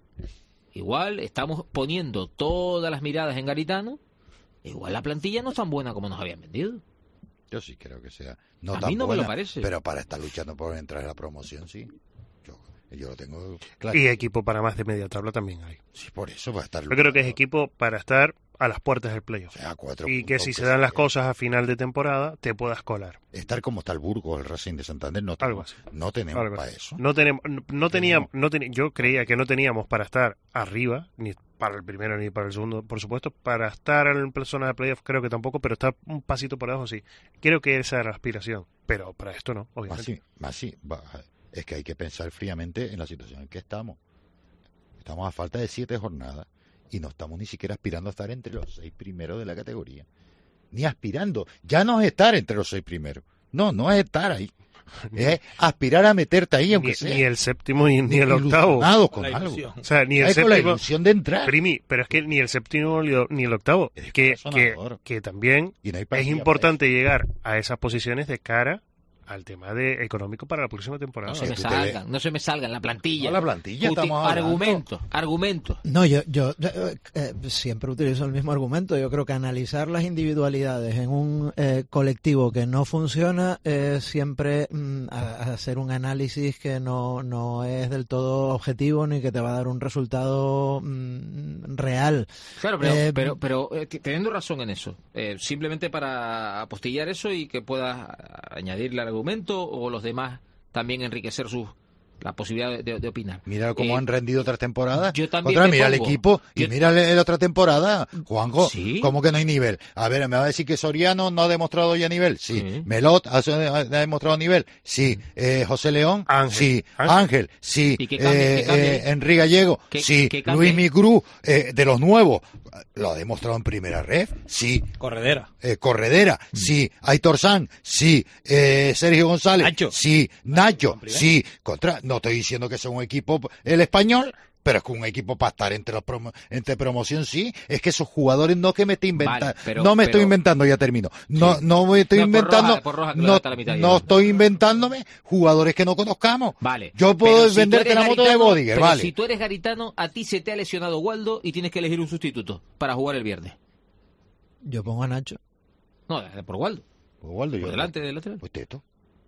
igual estamos poniendo todas las miradas en Garitano. Igual la plantilla no es tan buena como nos habían vendido. Yo sí creo que sea. No a tan mí no buena, me lo parece. Pero para estar luchando por entrar a la promoción, sí. Yo, yo lo tengo claro. Y equipo para más de media tabla también hay. Sí, por eso va a estar Yo creo que es equipo para estar a las puertas del playoff. O sea, cuatro y que si que se dan se las quede. cosas a final de temporada, te puedas colar. Estar como está el Burgos, el Racing de Santander, no, Algo así. no tenemos Algo para así. eso. No tenemos, no, no teníamos, no teni- yo creía que no teníamos para estar arriba, ni para el primero ni para el segundo, por supuesto. Para estar en la zona de playoff creo que tampoco, pero estar un pasito por abajo sí. Creo que esa era la aspiración, pero para esto no, obviamente. Más sí, más sí. Va, es que hay que pensar fríamente en la situación en que estamos. Estamos a falta de siete jornadas y no estamos ni siquiera aspirando a estar entre los seis primeros de la categoría. Ni aspirando. Ya no es estar entre los seis primeros. No, no es estar ahí. Es aspirar a meterte ahí, aunque ni, sea. ni el séptimo ni, ni el octavo. Con algo. O sea, ni el Hay séptimo. con la ilusión de entrar. Primi, pero es que ni el séptimo ni el octavo. Es que, que, sonador. que también Y no hay es partida importante llegar a esas posiciones de cara al tema de económico para la próxima temporada. No se me tú te salgan, ves. no se me salgan la plantilla. No, la plantilla Uti- estamos hablando. Argumentos, argumentos. No, yo, yo eh, eh, siempre utilizo el mismo argumento. Yo creo que analizar las individualidades en un eh, colectivo que no funciona es siempre mm, a, a hacer un análisis que no, no es del todo objetivo ni que te va a dar un resultado mm, real. Claro, pero, Eh, pero, pero eh, t- teniendo razón en eso, eh, simplemente para apostillar eso y que puedas añadirle al argumento o los demás también enriquecer sus la posibilidad de, de- de opinar. Mira cómo Eh, han rendido otras temporadas. yo también Otra, me mira el pongo- equipo y yo- mira la otra temporada. Juanjo, Sí. ¿cómo que no hay nivel? A ver, ¿me va a decir que Soriano no ha demostrado ya nivel? Sí. Sí. ¿Melot ha, ha demostrado nivel? Sí. Eh, ¿José León? Ángel. Sí. Ángel. Ángel, sí. Y que cambie, Eh, que cambie. eh, Henry Gallego? Que- Sí. que cambie. Luis Micru, eh, de los nuevos, ¿lo ha demostrado en primera ref? Sí. Corredera. Eh, Corredera, sí. Aitor San, sí. Eh, Sergio González, Nacho. sí. Nacho, Primero. sí. Contra, no estoy diciendo que sea un equipo el español, pero es que un equipo para estar entre los promo- entre promoción sí. Es que esos jugadores no que me estoy inventando, Vale, pero- no me pero- estoy inventando, ya termino. No, Sí. no me estoy No, por inventando, Roja- por Roja que lo no, gasta la mitad de no euros. estoy inventándome jugadores que no conozcamos. Vale. Yo puedo Pero si tú venderte eres la moto de garitano- Bodiger, pero vale. Si tú eres garitano, a ti se te ha lesionado Waldo y tienes que elegir un sustituto para jugar el viernes. Yo pongo a Nacho. No, por Waldo. Pues, Waldo, Por yo- delante del lateral. Pues Teto,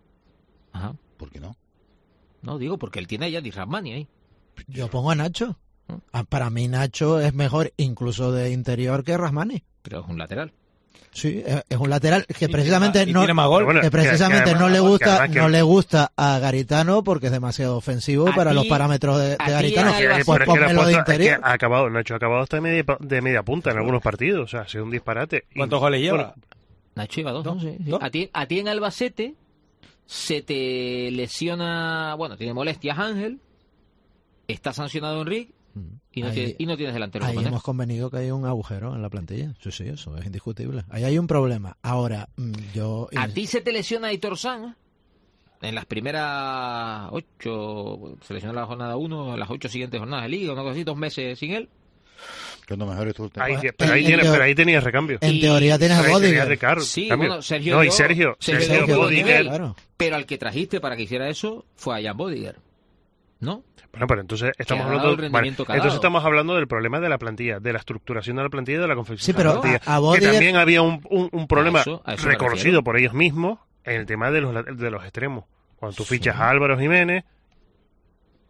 Ajá. ¿por qué no? No, digo, porque él tiene a Yadi Rahmani ahí. Yo pongo a Nacho. Ah, Para mí Nacho es mejor incluso de interior que Rahmani. Pero es un lateral. Sí, es es un lateral que Y precisamente tiene- y no tiene más gol. Bueno, que precisamente que- que no además- le que gusta además que- no le gusta a Garitano porque es demasiado ofensivo A para ti- los parámetros de, de a ti Garitano. en Que- Albacete- pero Pues es que la pónmelo de puesta- es que interior. ha acabado, Nacho ha acabado hasta de media, de media punta en algunos partidos, o sea, ha sido un disparate. Y- ¿Cuántos goles lleva? bueno, Nacho lleva dos, ¿Dos? ¿no? Sí, sí. ¿Dos? A ti, a ti en Albacete se te lesiona, bueno, tiene molestias Ángel, está sancionado Enrique y no, Ahí- tiene- y no tienes delantero. Ahí que poner. hemos convenido que hay un agujero en la plantilla. Sí, sí, eso es indiscutible. Ahí hay un problema. Ahora, mm, yo... A ti se te lesiona Aitor San en las primeras ocho, se lesionó en la jornada uno, en las ocho siguientes jornadas de liga, una cosa así, dos meses sin él. Que no mejor estuvo ahí, Bueno, pero, ahí en- tiene, en pero ahí tenías recambio. En Y- teoría tienes a Ahí tenías Bodiger. de Car- Sí, cambio. bueno, Sergio No, y dio- Sergio, Sergio Sergio dio Bodiger. nivel, claro. Pero al que trajiste para que hiciera eso fue a Jan Bodiger, ¿no? Bueno, pero entonces estamos ha dado hablando, el rendimiento vale, que ha entonces dado. estamos hablando del problema de la plantilla, de la estructuración de la plantilla y de la confección Sí, de pero la plantilla. a- a Bodiger- que también había un, un, un problema A eso- a eso me reconocido refiero. por ellos mismos en el tema de los de los extremos. Cuando tú fichas a Álvaro Jiménez,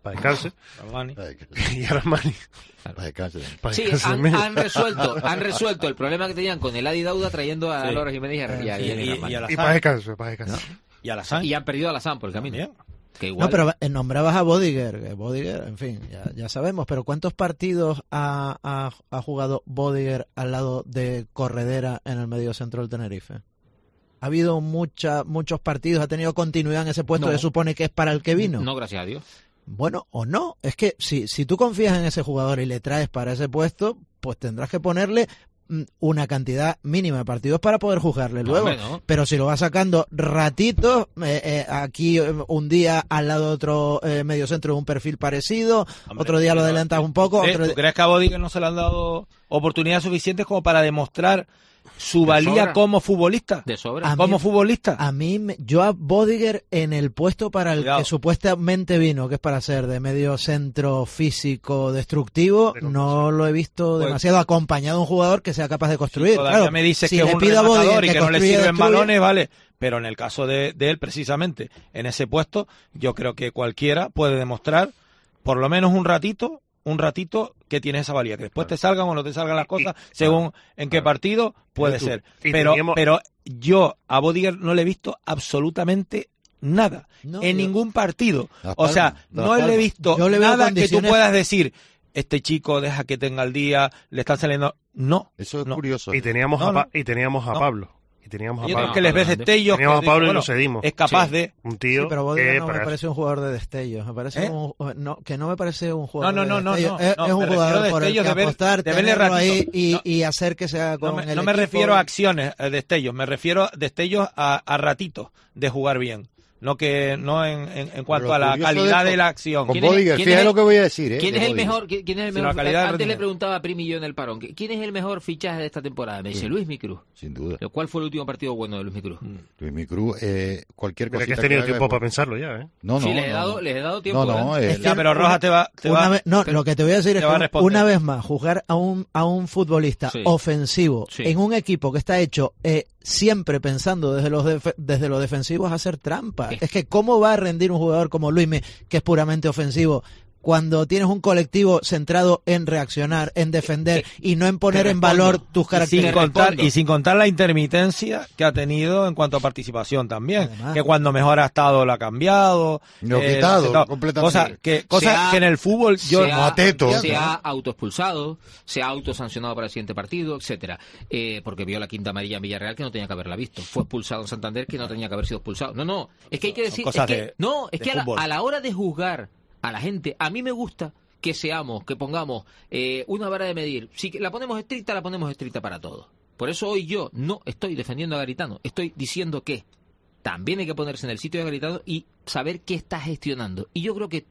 para descanse. Armani. Y Armani. Para descanse. Para Sí, descanse han, también. han resuelto han resuelto el problema que tenían con el Adi Dauda trayendo a Sí. Laura Jiménez y a, y a- Sí, y a y- Armani. y a la Y para descanse, para descanse. Y a la Sainz. Y han perdido a la Sam por el camino. Bien. Que igual, No, pero eh, nombrabas a Bodiger, que Bodiger, en fin, ya, ya sabemos, pero ¿cuántos partidos ha, ha, ha jugado Bodiger al lado de Corredera en el medio centro del Tenerife? Ha habido mucha, muchos partidos, ha tenido continuidad en ese puesto, No. se supone que es para el que vino. no, gracias a Dios. Bueno, o no, es que si, si tú confías en ese jugador y le traes para ese puesto, pues tendrás que ponerle mm, una cantidad mínima de partidos para poder jugarle No, luego. hombre, no. Pero si lo vas sacando ratitos, eh, eh, aquí eh, un día al lado de otro eh, mediocentro de un perfil parecido, Hombre, otro día lo pero, adelantas un poco, ¿Crees- otro ¿Tú di- crees que a Bodiger no se le han dado oportunidades suficientes como para demostrar su De valía sobra. como futbolista? De sobra. A mí- Como futbolista. A mí, me- yo a Bodiger en el puesto para el Cuidado. que supuestamente vino, que es para ser de medio centro físico destructivo, De no lo he visto Pues- demasiado acompañado de un jugador que sea capaz de construir. Todavía Claro, me dices si que le es un pido a Bodiger rematador y que no le construya y sirven destruya, balones, vale. Pero en el caso de, de él, precisamente, en ese puesto, yo creo que cualquiera puede demostrar, por lo menos un ratito, un ratito que tienes esa valía. Que después te salgan o no te salgan las cosas, según en qué partido, puede Y tú- ser. y Pero, teníamos- pero yo a Bodiger no le he visto absolutamente nada. No, en yo- ningún partido. Las O sea, palmas, las no le he palmas. visto Yo le veo nada que tú condiciones- puedas decir, este chico deja que tenga el día, le están saliendo... No. Eso es no. curioso. Y teníamos, No, a, Pa- no. y teníamos a No. Pablo. Y teníamos a Yo Pablo. creo que les ves grande. destellos. Teníamos que a Pablo digo, y lo bueno, cedimos. Es capaz Sí. de... Un tío Sí, pero Bodiger que no me para- parece un jugador de destellos, me parece ¿Eh? un, no, que no me parece un jugador No, no, de no, no, destellos. no, es, no, es un me refiero jugador a por el destellos que de ver- apostar, de verle tenerlo ahí ratito. y, No. y hacer que sea con No me, el no me equipo. refiero a acciones, a destellos, me refiero a destellos a, a ratitos de jugar bien. No que no en, en, en cuanto Lo a la curioso de calidad esto- de la acción. Con ¿Quién es- Bodiger, quién fíjate es- lo que voy a decir, ¿eh? ¿Quién de es el Bodiger. mejor? ¿Quién quién es el Sino mejor? la calidad del Antes le rendimiento. preguntaba a Primi yo en el parón, ¿quién es el mejor fichaje de esta temporada? Me dice Luis Micruz. Sin duda. ¿Cuál fue el último partido bueno de Luis Micruz? Luis Micruz, eh, cualquier Mira cosa. que has tenido tiempo para pensarlo ya, ¿eh? No, no. sí, les he, no, dado, no. les he dado tiempo. No, no, ¿eh? eh, Es que Ya, pero Rojas te va, te Una va- vez- no, pero- lo que te voy a decir es te va a que responder. una vez más, jugar a un, a un futbolista Sí. ofensivo Sí. en un equipo que está hecho eh, siempre pensando desde los def- desde lo defensivo es hacer trampa. ¿Qué? Es que cómo va a rendir un jugador como Luismi, que es puramente ofensivo, cuando tienes un colectivo centrado en reaccionar, en defender y no en poner Te en respondo. valor tus y sin, características. contar, respondo. y sin contar la intermitencia que ha tenido en cuanto a participación también. Además. Que cuando mejor ha estado lo ha cambiado. Lo eh, quitado, sentado. completamente. Cosas que, cosas Se ha- que en el fútbol yo... se ha, Moateto. se ha autoexpulsado, se ha autosancionado para el siguiente partido, etcétera, eh, porque vio la quinta amarilla en Villarreal que no tenía que haberla visto, fue expulsado en Santander que no tenía que haber sido expulsado. No, no, es que hay que Son decir, cosas es que, de- no, es de que a la, fútbol. a la hora de juzgar a la gente, a mí me gusta que seamos, que pongamos eh, una vara de medir. Si la ponemos estricta, la ponemos estricta para todos. Por eso hoy yo no estoy defendiendo a Garitano, estoy diciendo que también hay que ponerse en el sitio de Garitano y saber qué está gestionando. Y yo creo que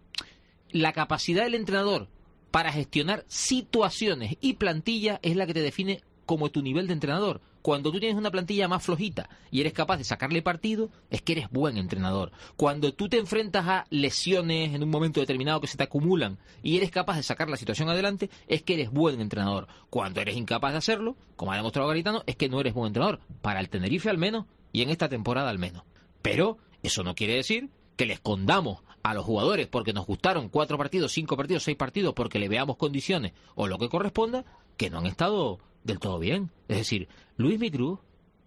la capacidad del entrenador para gestionar situaciones y plantilla es la que te define como tu nivel de entrenador. Cuando tú tienes una plantilla más flojita y eres capaz de sacarle partido, es que eres buen entrenador. Cuando tú te enfrentas a lesiones en un momento determinado que se te acumulan y eres capaz de sacar la situación adelante, es que eres buen entrenador. Cuando eres incapaz de hacerlo, como ha demostrado Garitano, es que no eres buen entrenador. Para el Tenerife al menos y en esta temporada al menos. Pero eso no quiere decir que le escondamos a los jugadores porque nos gustaron cuatro partidos, cinco partidos, seis partidos, porque le veamos condiciones o lo que corresponda, que no han estado del todo bien. Es decir, Luis Micruz,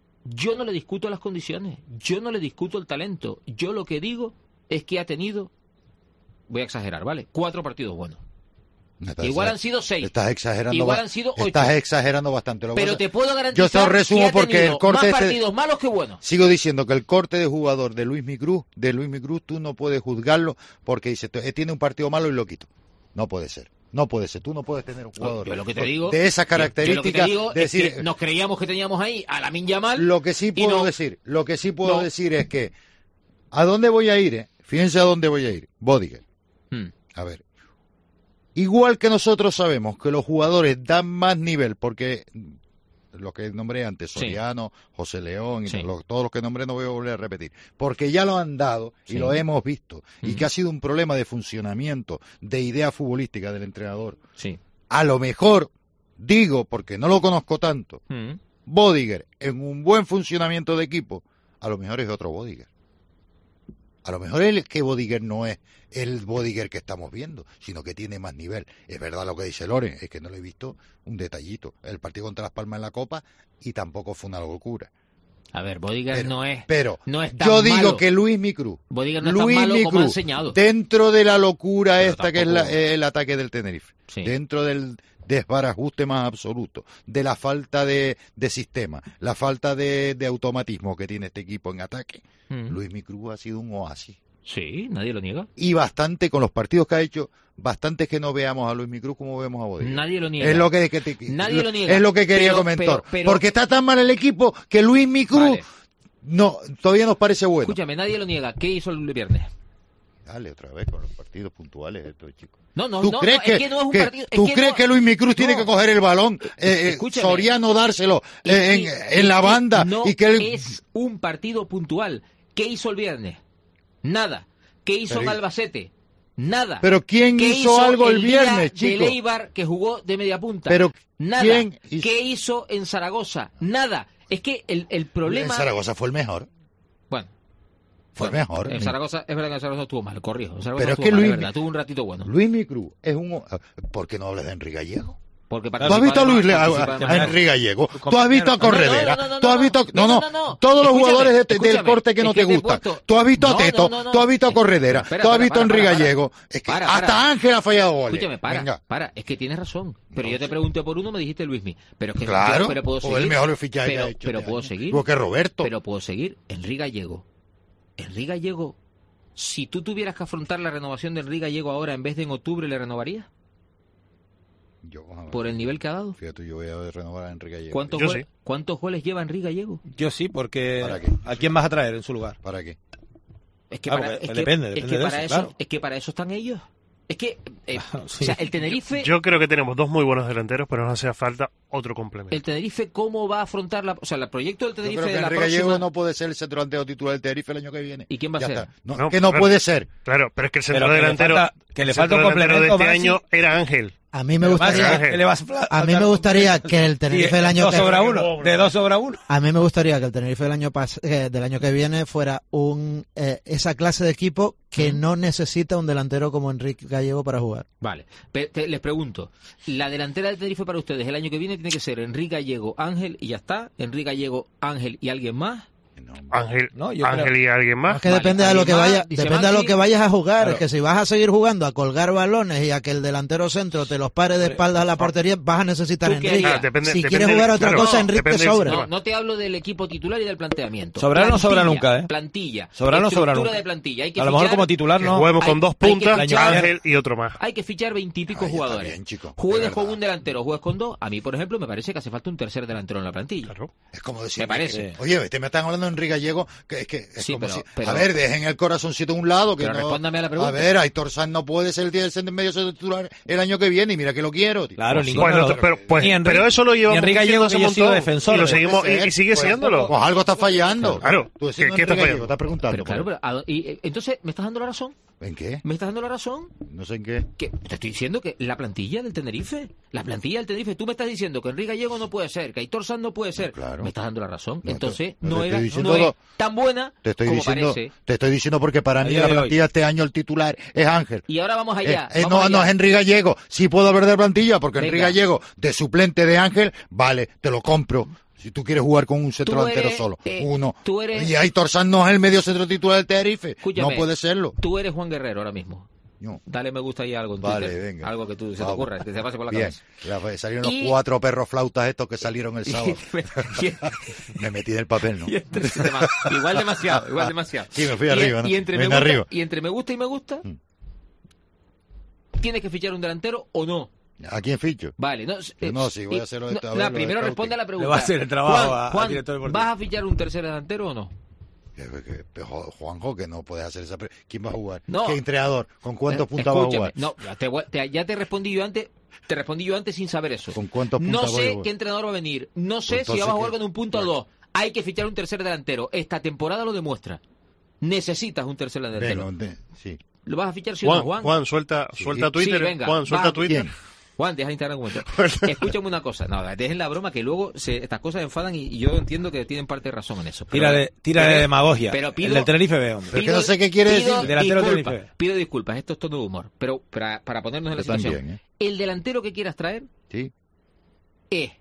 yo no le discuto las condiciones, yo no le discuto el talento, yo lo que digo es que ha tenido, voy a exagerar, ¿vale? Cuatro partidos buenos. Estás Igual exa- han sido seis. Estás exagerando. Igual ba- han sido ocho. Estás exagerando bastante. Lo que Pero pasa- te puedo Yo garantizar te lo resumo que ha porque tenido el corte más ese- partidos malos que buenos. Sigo diciendo que el corte de jugador de Luis Micruz, de Luis Micruz, tú no puedes juzgarlo porque dice, "Te- tiene un partido malo y lo quito". No puede ser. No puede ser. Tú no puedes tener un jugador Yo lo que te digo, de esas yo- yo lo que te características. digo de es decir, que nos creíamos que teníamos ahí a Lamine Yamal. Lo que sí y puedo no- decir, lo que sí puedo No. decir es que ¿a dónde voy a ir? Eh? Fíjense a dónde voy a ir. Bodiger. Hmm. A ver. Igual que nosotros sabemos que los jugadores dan más nivel, porque lo que nombré antes, Sí. Soriano, José León, y Sí. lo- todos los que nombré no voy a volver a repetir, porque ya lo han dado y Sí. lo hemos visto, y Ujú. que ha sido un problema de funcionamiento, de idea futbolística del entrenador. Sí. A lo mejor, digo, porque no lo conozco tanto, Hmm. Bodiger, en un buen funcionamiento de equipo, a lo mejor es otro Bodiger. A lo mejor el que Bodiger no es el Bodiger que estamos viendo, sino que tiene más nivel. Es verdad lo que dice Loren, es que no le he visto un detallito. El partido contra Las Palmas en la Copa y tampoco fue una locura. A ver, Bodiger pero, no es Pero no es tan yo digo malo. que Luis Micru, Bodiger no es Luis tan malo Micru, como ha enseñado. Dentro de la locura Pero esta tampoco... que es la, eh, el ataque del Tenerife, sí. Dentro del desbarajuste más absoluto, de la falta de, de sistema, la falta de, de automatismo que tiene este equipo en ataque, mm. Luis Micru ha sido un oasis. Sí, nadie lo niega. Y bastante, con los partidos que ha hecho, bastante que no veamos a Luis Micru como vemos a Bodiger. Nadie lo niega. Es lo que, que te, nadie lo, lo niega. Es lo que quería pero, comentar. Pero, pero... Porque está tan mal el equipo que Luis Micru vale. no, todavía nos parece bueno. Escúchame, nadie lo niega. ¿Qué hizo el viernes? Dale, otra vez con los partidos puntuales estos chicos. No, no, ¿Tú no, crees no, que, es que no es un que, partido... ¿Tú es que crees no, que Luis Micru no. tiene que coger el balón, eh, Soriano dárselo eh, en, en la banda no y que él... es un partido puntual? ¿Qué hizo el viernes? Nada. ¿Qué hizo pero, en Albacete? Nada. Pero ¿quién ¿Qué hizo algo el, el viernes, chico? De Eibar, que jugó de media punta. Pero nada. ¿quién hizo? ¿Qué hizo en Zaragoza? Nada. Es que el, el problema... En Zaragoza fue el mejor. Bueno. Fue bueno, mejor. En Zaragoza, es verdad que en Zaragoza estuvo mal, corrijo. En Zaragoza pero es estuvo que mal, Luis, es verdad, tuvo un ratito bueno. Luis Micru es un... ¿Por qué no hablas de Enrique Gallego? Porque ¿Tú has visto a Luis a, a, a Enrique Gallego? ¿Tú has visto a Corredera? No, no, no, no, ¿Tú has visto no, no, no, no todos los jugadores de, del corte que no te gustan? ¿Tú has visto a Teto? No, no, no, ¿Tú has visto a Corredera? espera, ¿Tú has para, visto a Enrique para, para, Gallego? Es que para, hasta para. Ángel ha fallado goles. Escúchame, para, Venga. para, es que tienes razón. Pero no, yo te pregunté por uno, me dijiste Luismi. Pero es que claro, yo, pero puedo seguir. O el mejor fichaje pero, que ha hecho pero este puedo año. seguir. Igual que Roberto. Pero puedo seguir. Enrique Gallego. Enrique Gallego. Si tú tuvieras que afrontar la renovación de Enrique Gallego ahora en vez de en octubre, ¿le renovarías? Yo, por el nivel que ha dado. Fíjate, yo voy a renovar a Enrique Gallego. ¿Cuántos, yo goles, sí. ¿Cuántos goles lleva Enrique Gallego? Yo sí, porque ¿Para qué? ¿a quién vas a traer en su lugar? ¿Para qué? Es que ah, para, es pues que, depende, depende es que de para eso, eso, claro. es que para eso están ellos. Es que, eh, sí. o sea, el Tenerife... Yo creo que tenemos dos muy buenos delanteros, pero nos hace falta otro complemento. El Tenerife, ¿cómo va a afrontar la... O sea, el proyecto del Tenerife Yo creo que de la Enrique próxima... Gallego no puede ser el centro delantero titular del Tenerife el año que viene. ¿Y quién va a ya ser? No, no, que no claro, puede ser. Claro, pero es que el centro que delantero... Le falta, que le falta un complemento de este más, año sí. era Ángel. A mí me gustaría, a mí me gustaría que el Tenerife del año dos que sobra uno, de dos sobra uno. A mí me gustaría que el Tenerife del año pas eh, del año que viene fuera un eh, esa clase de equipo que mm. no necesita un delantero como Enrique Gallego para jugar. Vale, Pe te, les pregunto, la delantera del Tenerife para ustedes el año que viene tiene que ser Enrique Gallego, Ángel y ya está, Enrique Gallego, Ángel y alguien más. Ángel, no, yo Ángel creo... y alguien más. Es que vale, depende de lo que más, vaya, depende Maxi, de lo que vayas a jugar. claro. Es que si vas a seguir jugando a colgar balones y a que el delantero centro te los pare de espaldas a la portería, vas a necesitar a Enrique. Ah, depende, si depende quieres del, jugar a otra claro, cosa, Enrique te sobra. No, no te hablo del equipo titular y del planteamiento. Sobrar no sobra nunca, ¿eh? Plantilla. Sobrar no sobra nunca. De plantilla. Hay que a lo fichar, mejor como titular no. Juguemos con dos puntas, fichar, Ángel y otro más. Hay que fichar veintipico jugadores. Bien, chico, juegues con un delantero, juegues con dos. A mí, por ejemplo, me parece que hace falta un tercer delantero en la plantilla. Claro. Es como decir, me parece. Que, oye, te me están hablando de Enrique Gallego, que es que es sí, como pero, si, pero, a ver, dejen el corazoncito a un lado, que pero no, respóndame a la pregunta. A ver, Aitor Sanz no puede ser el día del medio titular el año que viene y mira que lo quiero. Tío. Claro, pues, ninguno bueno, de los pero, pues, Enrique, pero eso lo llevamos Enrique Gallego que yo he sido defensor y lo seguimos y, y sigue pues, siéndolo. Pues algo está fallando. Claro. Tú ¿Qué, ¿qué está fallando? Estás preguntando. Pero claro, pero, a, y, entonces, ¿me estás dando la razón? ¿En qué? ¿Me estás dando la razón? No sé en qué. Que te estoy diciendo que la plantilla del Tenerife, la plantilla del Tenerife, tú me estás diciendo que Enrique Gallego no puede ser, que Aitor Sanz no puede ser. Claro. Me estás dando la razón. No, Entonces, te, no, te era, diciendo, no es tan buena te estoy como diciendo, parece. Te estoy diciendo porque para mí la plantilla este año el titular es Ángel. Y ahora vamos allá. Eh, eh, vamos no, allá. no es Enrique Gallego. Sí puedo hablar de plantilla porque Venga. Enrique Gallego de suplente de Ángel, vale, te lo compro. Si tú quieres jugar con un centro delantero solo, eh, uno. Tú eres, y Aitor Sanz no es el medio centro titular del Tenerife. Escúchame, no puede serlo. Tú eres Juan Guerrero ahora mismo. No. Dale me gusta ahí algo en Vale, Twitter. venga. Algo que tú se te Vamos. ocurra, que te pase por la Bien. cabeza. Ya, salieron Y- los cuatro perros flautas estos que salieron el sábado. Me metí en el papel, ¿no? Y entre- igual demasiado, igual demasiado. Sí, me fui Y- arriba, ¿no? Y entre, me Venga, gusta, arriba. y entre me gusta y me gusta, Mm. ¿tienes que fichar un delantero o no? ¿A quién ficho? Vale, no, Yo no, si voy a hacerlo esto, a ver, la, lo primero de responde a la pregunta. Le va a hacer el trabajo Juan, a- al Juan, director deportivo. ¿vas a fichar un tercer delantero o no? Que- que- que- Juanjo, que no puedes hacer esa... pre- ¿Quién va a jugar? No. ¿Qué entrenador? ¿Con cuántos Eh, puntos va a escúchame, jugar? No, ya te, voy- te- ya te respondí yo antes, te respondí yo antes sin saber eso. ¿Con cuántos No puntos va a sé jugar? qué entrenador va a venir, no sé Pues si vas a entonces, jugar ¿qué? con un punto o dos. Hay que fichar un tercer delantero. Esta temporada lo demuestra. Necesitas un tercer delantero. Venga, de- sí. ¿Lo vas a fichar sí o Juan, no, Juan? Juan, suelta, Sí. suelta Twitter. Sí, venga, Juan, suelta va. Twitter. ¿Quién? Juan, deja de Instagram un momento. Escúchame una cosa. No, dejen la broma, que luego se, estas cosas enfadan y, y yo entiendo que tienen parte de razón en eso. Tira de, tira pero, de demagogia. Pero pido, el del Tenerife B, hombre. Pero que no sé qué quiere pido decir. Delantero del disculpas, Tenerife. pido disculpas, esto es tono de humor. Pero para, para ponernos en la Yo situación. también, ¿eh? El delantero que quieras traer Sí. es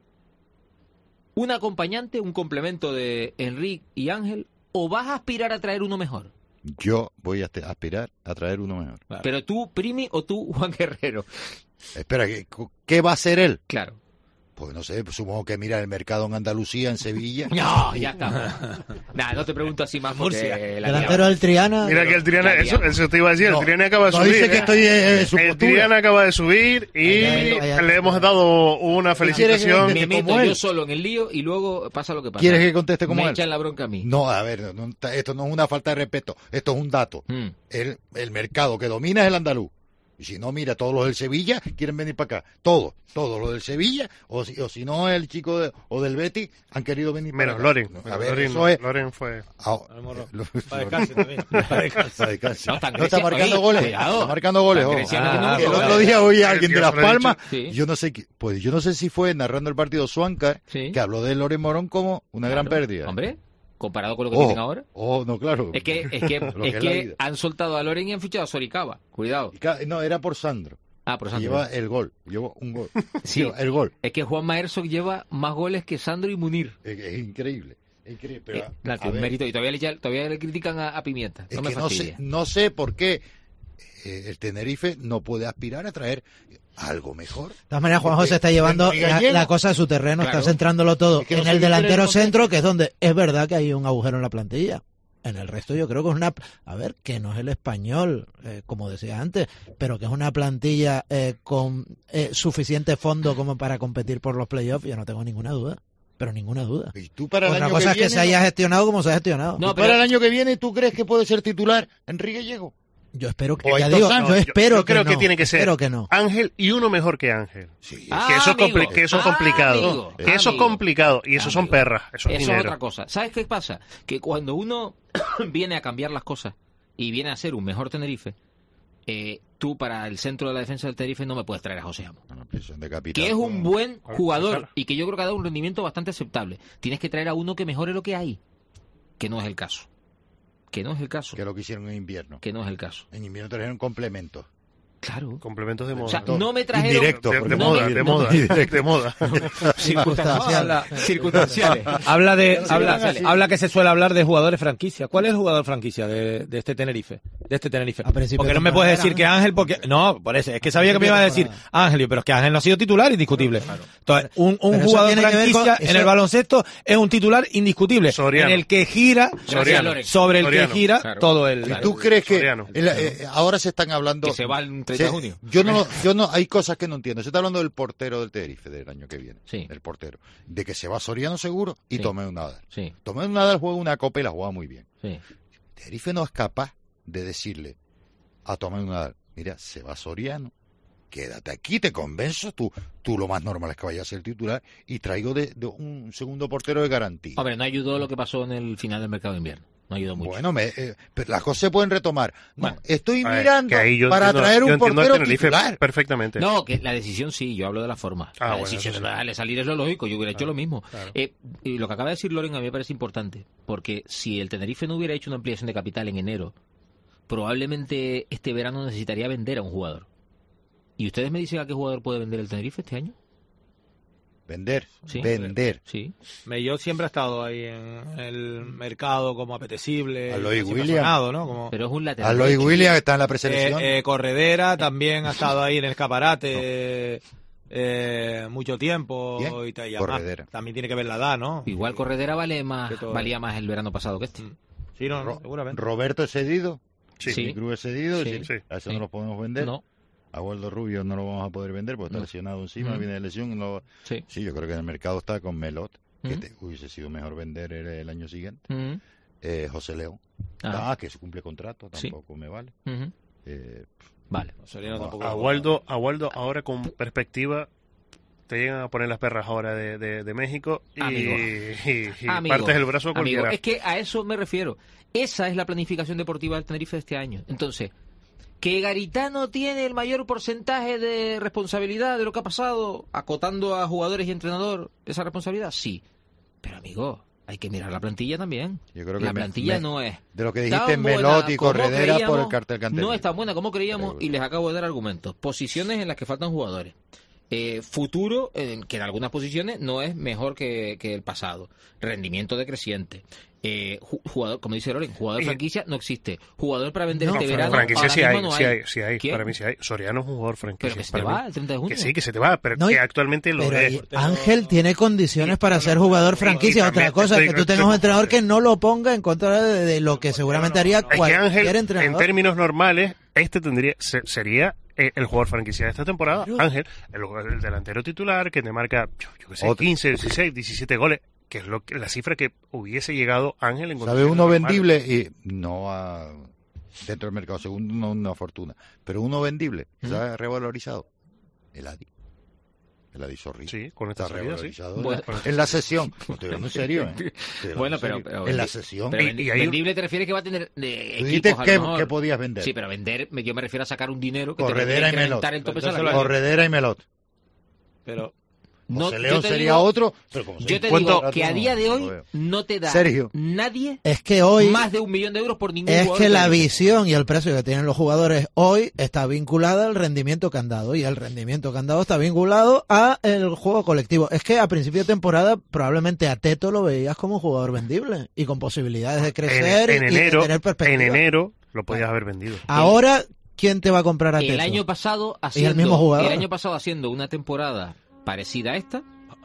un acompañante, un complemento de Enrique y Ángel, o vas a aspirar a traer uno mejor. Yo voy a te- aspirar a traer uno mejor. Claro. Pero tú, Primi, o tú, Juan Guerrero. Espera, ¿qué, ¿qué va a hacer él? Claro. Pues no sé, pues supongo que mira el mercado en Andalucía, en Sevilla. No, ya está. Nada, no te pregunto así más porque Murcia. la Delantero liamos. del Triana. Mira que el Triana, Ya, eso, ya. eso te iba a decir, No, el Triana acaba de no subir. dice que ¿eh? estoy en, en su El postura. Triana acaba de subir y Ahí, ahí, ahí, ahí. le hemos dado una quieres felicitación. que- Me meto como yo él. solo en el lío y luego pasa lo que pasa. ¿Quieres que conteste como Me él? echan la bronca a mí. No, a ver, no, no, esto no es una falta de respeto, esto es un dato. Mm. El, el mercado que domina es el andaluz. Y si no, mira, todos los del Sevilla quieren venir para acá. Todos, todos los del Sevilla, o si, o si no, el chico de- o del Betis han querido venir para Menos acá. Loren. A ver, Loren, eso es... Loren fue. Ah, morro. lo- Para descanso también. Para descanso. Para descanso. No, está en No, está Grecia. marcando Oye, goles. cuidado. Está marcando goles. Está en ojo. Grecia, no Ah, tiene el mucho otro que día oí a ver. alguien de Yo Las se lo he Palmas. dicho. Sí. Yo no sé, qué- pues yo no sé si fue narrando el partido Suáncar Sí. que habló de Loren Morón como una gran Claro. pérdida. Hombre, comparado con lo que Oh, tienen ahora. oh, no, claro. Es que, es que, Lo es que es la que vida. han soltado a Loren y han fichado a Soricaba. Cuidado. Y ca- No, era por Sandro. Ah, por que Sandro. lleva el gol. Llevó un gol. Sí. Lleva el gol. Es que Juan Maerso lleva más goles que Sandro y Munir. Es, es increíble. Es increíble. Pero, Eh, claro, a que un ver, mérito. Y todavía le, todavía le critican a, a Pimienta. es No me que no sé, fastidia. no sé por qué eh, el Tenerife no puede aspirar a traer algo mejor. De todas maneras, Juanjo se está llevando El la, gallego. la cosa a su terreno, Claro. está centrándolo todo Es que no en sé el qué quiere delantero el centro, que es donde es verdad que hay un agujero en la plantilla. En el resto yo creo que es una... A ver, que no es el Español, eh, como decía antes, pero que es una plantilla eh, con eh, suficiente fondo como para competir por los playoffs, yo no tengo ninguna duda. Pero ninguna duda. Y tú para el Otra año cosa que es que viene, se ¿no? haya gestionado como se ha gestionado. No, ¿Y pero- para el año que viene tú crees que puede ser titular Enrique Gallego? Yo espero que... O Ya Héctor digo, Sanz. yo No, espero yo creo que que no, tiene que ser espero que no. Ángel y uno mejor que Ángel. Sí. Ah, que eso es, amigo. compli- que eso es Ah, complicado. amigo. que eso es Amigo. complicado. Y eso son Amigo. perras. Eso es Eso es dinero. otra cosa. ¿Sabes qué pasa? Que cuando uno viene a cambiar las cosas y viene a ser un mejor Tenerife, eh, tú para el centro de la defensa del Tenerife no me puedes traer a José Amo. Bueno, presión de capital, Que es un con- buen con jugador César. y que yo creo que ha dado un rendimiento bastante aceptable. Tienes que traer a uno que mejore lo que hay. Que no es el caso. Que no es el caso. que es lo que hicieron en invierno. Que no es el caso. En invierno trajeron complementos. Claro. Complementos de moda. O sea, no me trajeron... Indirecto, de, porque de no moda, me- de no moda, me- de moda. Circunstancial. Circunstanciales. Habla de, Sí, habla, sí. habla que se suele hablar de jugadores franquicia. ¿Cuál es el jugador franquicia de, de este Tenerife? De este Tenerife. A principio Porque de no me temporada puedes decir era que Ángel, porque no, por eso es que sabía que me iba a decir Ángel, pero es que Ángel no ha sido titular indiscutible. Entonces, un, un Pero eso jugador tiene que ver franquicia con- en eso- el baloncesto es un titular indiscutible, Soriano. en el que gira Soriano. sobre el Soriano. que gira Claro. todo el. Claro. ¿Tú crees que Soriano. el- eh, ahora se están hablando Que se va el treinta de se- junio. Yo no, yo no, hay cosas que no entiendo. Se está hablando del portero del Tenerife del año que viene. Sí. El portero. De que se va Soriano seguro y Sí. Tomeu Nadal. Sí, Tomeu Nadal juega una copa y la juega muy bien. sí. Tenerife no es capaz de decirle a Tomeu Nadal, mira, se va Soriano, quédate aquí, te convenzo, tú, tú lo más normal es que vayas a ser titular y traigo de, de un segundo portero de garantía. Hombre, no ayudó lo que pasó en el final del mercado de invierno. No ayudó mucho. Bueno, me, eh, pero las cosas se pueden retomar. No, Bueno. estoy A ver, mirando que ahí yo para entiendo- traer yo un entiendo al portero Tenerife titular. perfectamente. No, que la decisión sí, yo hablo de la forma. Ah, la bueno, decisión eso de sí. darle salir es lo lógico, yo hubiera hecho lo mismo. claro. Eh, y lo que acaba de decir Loren a mí me parece importante, porque si el Tenerife no hubiera hecho una ampliación de capital en enero, probablemente este verano necesitaría vender a un jugador. ¿Y ustedes me dicen a qué jugador puede vender el Tenerife este año? Vender, Sí. vender. Sí. Yo siempre he estado ahí en el mercado como apetecible, Aloy casi Williams. sonado, ¿no? Como, Pero es un lateral. Aloy derecho. Williams está en la preselección. Eh, eh, Corredera también ha estado ahí en el escaparate eh, mucho tiempo. ¿Quién? Y, ta- y además Corredera. también tiene que ver la edad, ¿no? Igual Corredera vale más, Que todo. valía más el verano pasado que este. Sí, no, no, Ro- seguramente. Roberto es cedido. Sí. Sí. Cruz es cedido. Sí. es decir, Sí. A eso Sí. no lo podemos vender. No. A Waldo Rubio no lo vamos a poder vender porque está No. lesionado encima, Mm. viene de lesión. no- Sí. Sí, yo creo que en el mercado está con Melot, que Mm. te- hubiese sido mejor vender el, el año siguiente. Mm. Eh, José León. Ah. Ah, que se cumple contrato, Sí. tampoco me vale. Ujú. Eh, Vale. Soriano tampoco- A Waldo, a Waldo ahora con perspectiva te llegan a poner las perras ahora de, de, de México y, Amigo. y- y Amigo, partes el brazo a amigo, cualquiera. es que a eso me refiero. Esa es la planificación deportiva del Tenerife de este año. Entonces, ¿Que Garitano tiene el mayor porcentaje de responsabilidad de lo que ha pasado, acotando a jugadores y entrenador esa responsabilidad? Sí. Pero, amigo, hay que mirar la plantilla también. Yo creo que la me, plantilla me, no es... De lo que dijiste, Melotti y Corredera por el cartel que han tenido. No es tan buena como creíamos y les acabo de dar argumentos. Posiciones en las que faltan jugadores. Eh, futuro, eh, que en algunas posiciones no es mejor que, que el pasado. Rendimiento decreciente. Eh, jugador, como dice Loren, jugador de franquicia no existe. Jugador para vender no, este verano. Franquicia sí hay, no sí hay, hay, sí hay. Para mí sí hay. Soriano es un jugador franquicia. Pero que se te va el treinta de junio. Que sí, que se te va, pero no, que actualmente lo es. Ángel tiene condiciones para ser jugador franquicia. Otra cosa, que tú tengas un entrenador que no lo ponga en contra de, de lo que seguramente haría cualquier es que Ángel, entrenador. En términos normales, este tendría sería el jugador franquicia de esta temporada. Ángel, el, el delantero titular que te marca, yo, yo qué sé, Otro. quince, dieciséis, diecisiete goles, que es lo que, la cifra que hubiese llegado Ángel en ¿sabe uno vendible? Y no a, dentro del mercado segundo, no una fortuna, pero uno vendible, ¿sabes? ¿Mm? Revalorizado. El Adi. El Adi Zorri. Sí, con esta está salida, revalorizado. Sí. Bueno, en la sesión. No estoy hablando en serio, ¿eh? Bueno, pero, pero... En la sesión. Pero y, y ahí... vendible te refieres que va a tener de ¿tú dices que, que podías vender? Sí, pero vender, yo me refiero a sacar un dinero que Corredera te y Melot. El tope salarial. Corredera y Melot. Pero... No, José León sería digo, otro, pero como yo te digo que a día de hoy no te da Sergio. nadie es que hoy más de un millón de euros por ningún es jugador. Es que la visión y el precio que tienen los jugadores hoy está vinculada al rendimiento que han dado, y el rendimiento que han dado está vinculado a el juego colectivo. Es que a principio de temporada probablemente a Teto lo veías como un jugador vendible y con posibilidades de crecer en, en y enero, de tener perspectiva. En enero lo podías haber vendido. Ahora, ¿quién te va a comprar a Teto? El año pasado haciendo, el mismo jugador. El año pasado haciendo una temporada parecida a esta.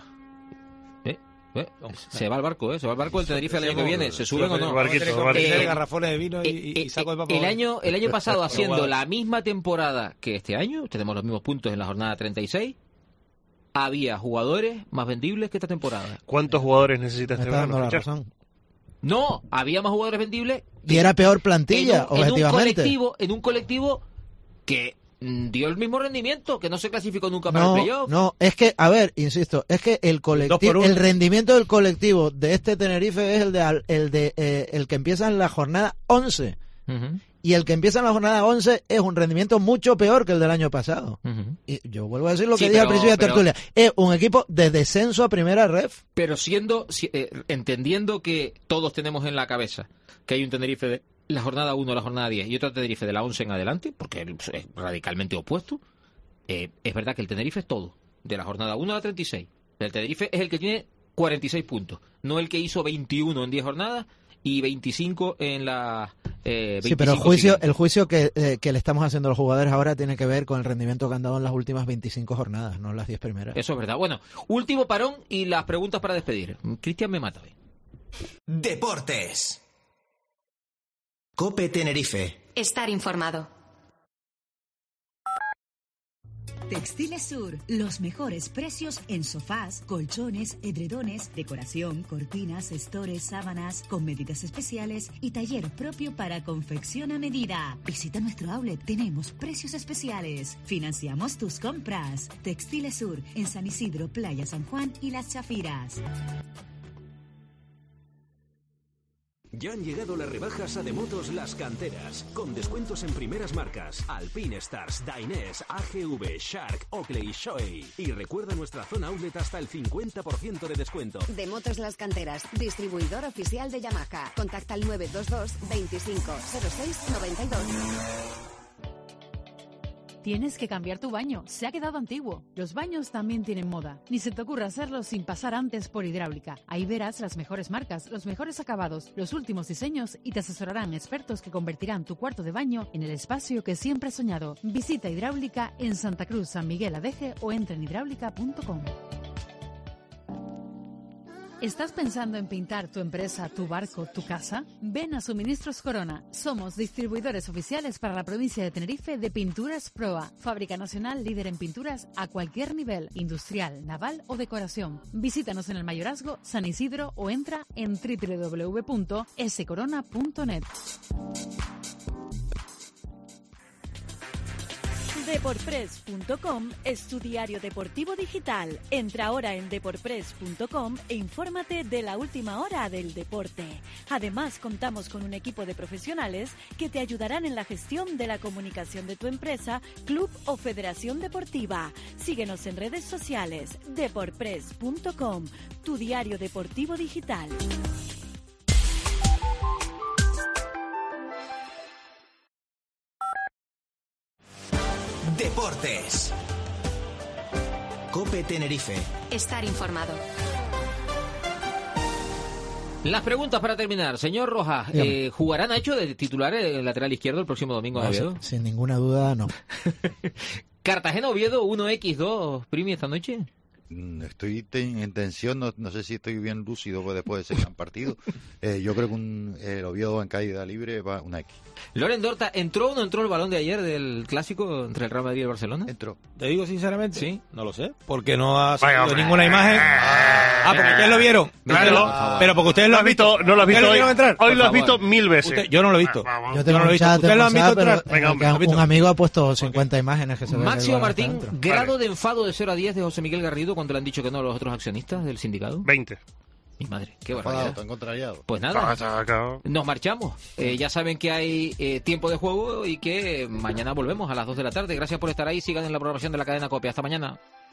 ¿Eh? Se va al barco, ¿eh? Se va al barco del Tenerife el año que viene. ¿Se suben o no? Barquito, eh, garrafones de vino y, eh, y saco de papa. El año, el año pasado, haciendo la misma temporada que este año, tenemos los mismos puntos en la jornada treinta y seis, había jugadores más vendibles que esta temporada. ¿Cuántos jugadores necesitas este verano? No, había más jugadores vendibles. Y era peor plantilla, en un, objetivamente. En un colectivo, en un colectivo que dio el mismo rendimiento, que no se clasificó nunca para no, el playoff. No, es que, a ver, insisto, es que el colectivo, el rendimiento del colectivo de este Tenerife es el de el de eh, el que empieza en la jornada once. Uh-huh. Y el que empieza en la jornada once es un rendimiento mucho peor que el del año pasado. Uh-huh. Y yo vuelvo a decir lo que sí, dije pero, al principio de tertulia. Pero, es un equipo de descenso a primera ref. Pero siendo, eh, entendiendo que todos tenemos en la cabeza que hay un Tenerife de la jornada uno, la jornada diez y otro Tenerife de la once en adelante, porque es radicalmente opuesto, eh, es verdad que el Tenerife es todo, de la jornada uno a la treinta y seis. El Tenerife es el que tiene cuarenta y seis puntos, no el que hizo veintiuno en diez jornadas y veinticinco en la... Eh, sí, pero el juicio, el juicio que, eh, que le estamos haciendo a los jugadores ahora tiene que ver con el rendimiento que han dado en las últimas veinticinco jornadas, no en las diez primeras. Eso es verdad. Bueno, último parón y las preguntas para despedir. Cristian me mata hoy. Deportes. COPE Tenerife. Estar informado. Textiles Sur, los mejores precios en sofás, colchones, edredones, decoración, cortinas, estores, sábanas, con medidas especiales y taller propio para confección a medida. Visita nuestro outlet, tenemos precios especiales. Financiamos tus compras. Textiles Sur, en San Isidro, Playa San Juan y Las Chafiras. Ya han llegado las rebajas a de Motos Las Canteras, con descuentos en primeras marcas: Alpine Stars, Dainese, A G V, Shark, Oakley, Shoei. Y recuerda nuestra zona outlet hasta el cincuenta por ciento de descuento. De Motos Las Canteras, distribuidor oficial de Yamaha. Contacta al nueve dos dos, veinticinco, cero seis, noventa y dos. Tienes que cambiar tu baño, se ha quedado antiguo. Los baños también tienen moda. Ni se te ocurra hacerlo sin pasar antes por Hidráulica. Ahí verás las mejores marcas, los mejores acabados, los últimos diseños y te asesorarán expertos que convertirán tu cuarto de baño en el espacio que siempre has soñado. Visita Hidráulica en Santa Cruz, San Miguel Adeje o entra en hidráulica punto com. ¿Estás pensando en pintar tu empresa, tu barco, tu casa? Ven a Suministros Corona. Somos distribuidores oficiales para la provincia de Tenerife de Pinturas Proa. Fábrica nacional líder en pinturas a cualquier nivel, industrial, naval o decoración. Visítanos en el Mayorazgo, San Isidro o entra en doble u doble u doble u punto s corona punto net. Deporpress punto com es tu diario deportivo digital. Entra ahora en Deporpress punto com e infórmate de la última hora del deporte. Además, contamos con un equipo de profesionales que te ayudarán en la gestión de la comunicación de tu empresa, club o federación deportiva. Síguenos en redes sociales. Deporpress punto com, tu diario deportivo digital. Deportes. COPE Tenerife. Estar informado. Las preguntas para terminar. Señor Rojas, eh, ¿jugará Nacho de titular el lateral izquierdo el próximo domingo en No, Oviedo? sin, sin ninguna duda, no. ¿Cartagena-Oviedo uno equis dos, Primi, esta noche? Estoy ten, en tensión, no, no sé si estoy bien lúcido después de ese gran partido. Eh, yo creo que un, el Oviedo en caída libre va una X. Loren Dorta, ¿entró o no entró el balón de ayer del clásico entre el Real Madrid y el Barcelona? Entró. Te digo sinceramente, sí, no lo sé, porque no ha salido ninguna imagen. Ah, porque ustedes lo vieron. Claro. Pero porque ustedes lo han visto. No lo has visto hoy. Entrar? Hoy lo has visto mil veces. Usted, yo no lo he visto. Yo tengo no lo he un visto. chat ¿Ustedes de lo han visto WhatsApp, pero entrar? Venga, que hombre. un amigo ha puesto cincuenta imágenes que se ve. Máximo que el balón está Martín, dentro. grado Vale. de enfado de cero a diez de José Miguel Garrido cuando le han dicho que no a los otros accionistas del sindicato. veinte. Mi madre, qué Enfadado, barbaridad. tan contrariado. Pues nada, nos marchamos. Eh, ya saben que hay eh, tiempo de juego y que mañana volvemos a las dos de la tarde. Gracias por estar ahí. Sigan en la programación de la cadena COPE. Hasta mañana.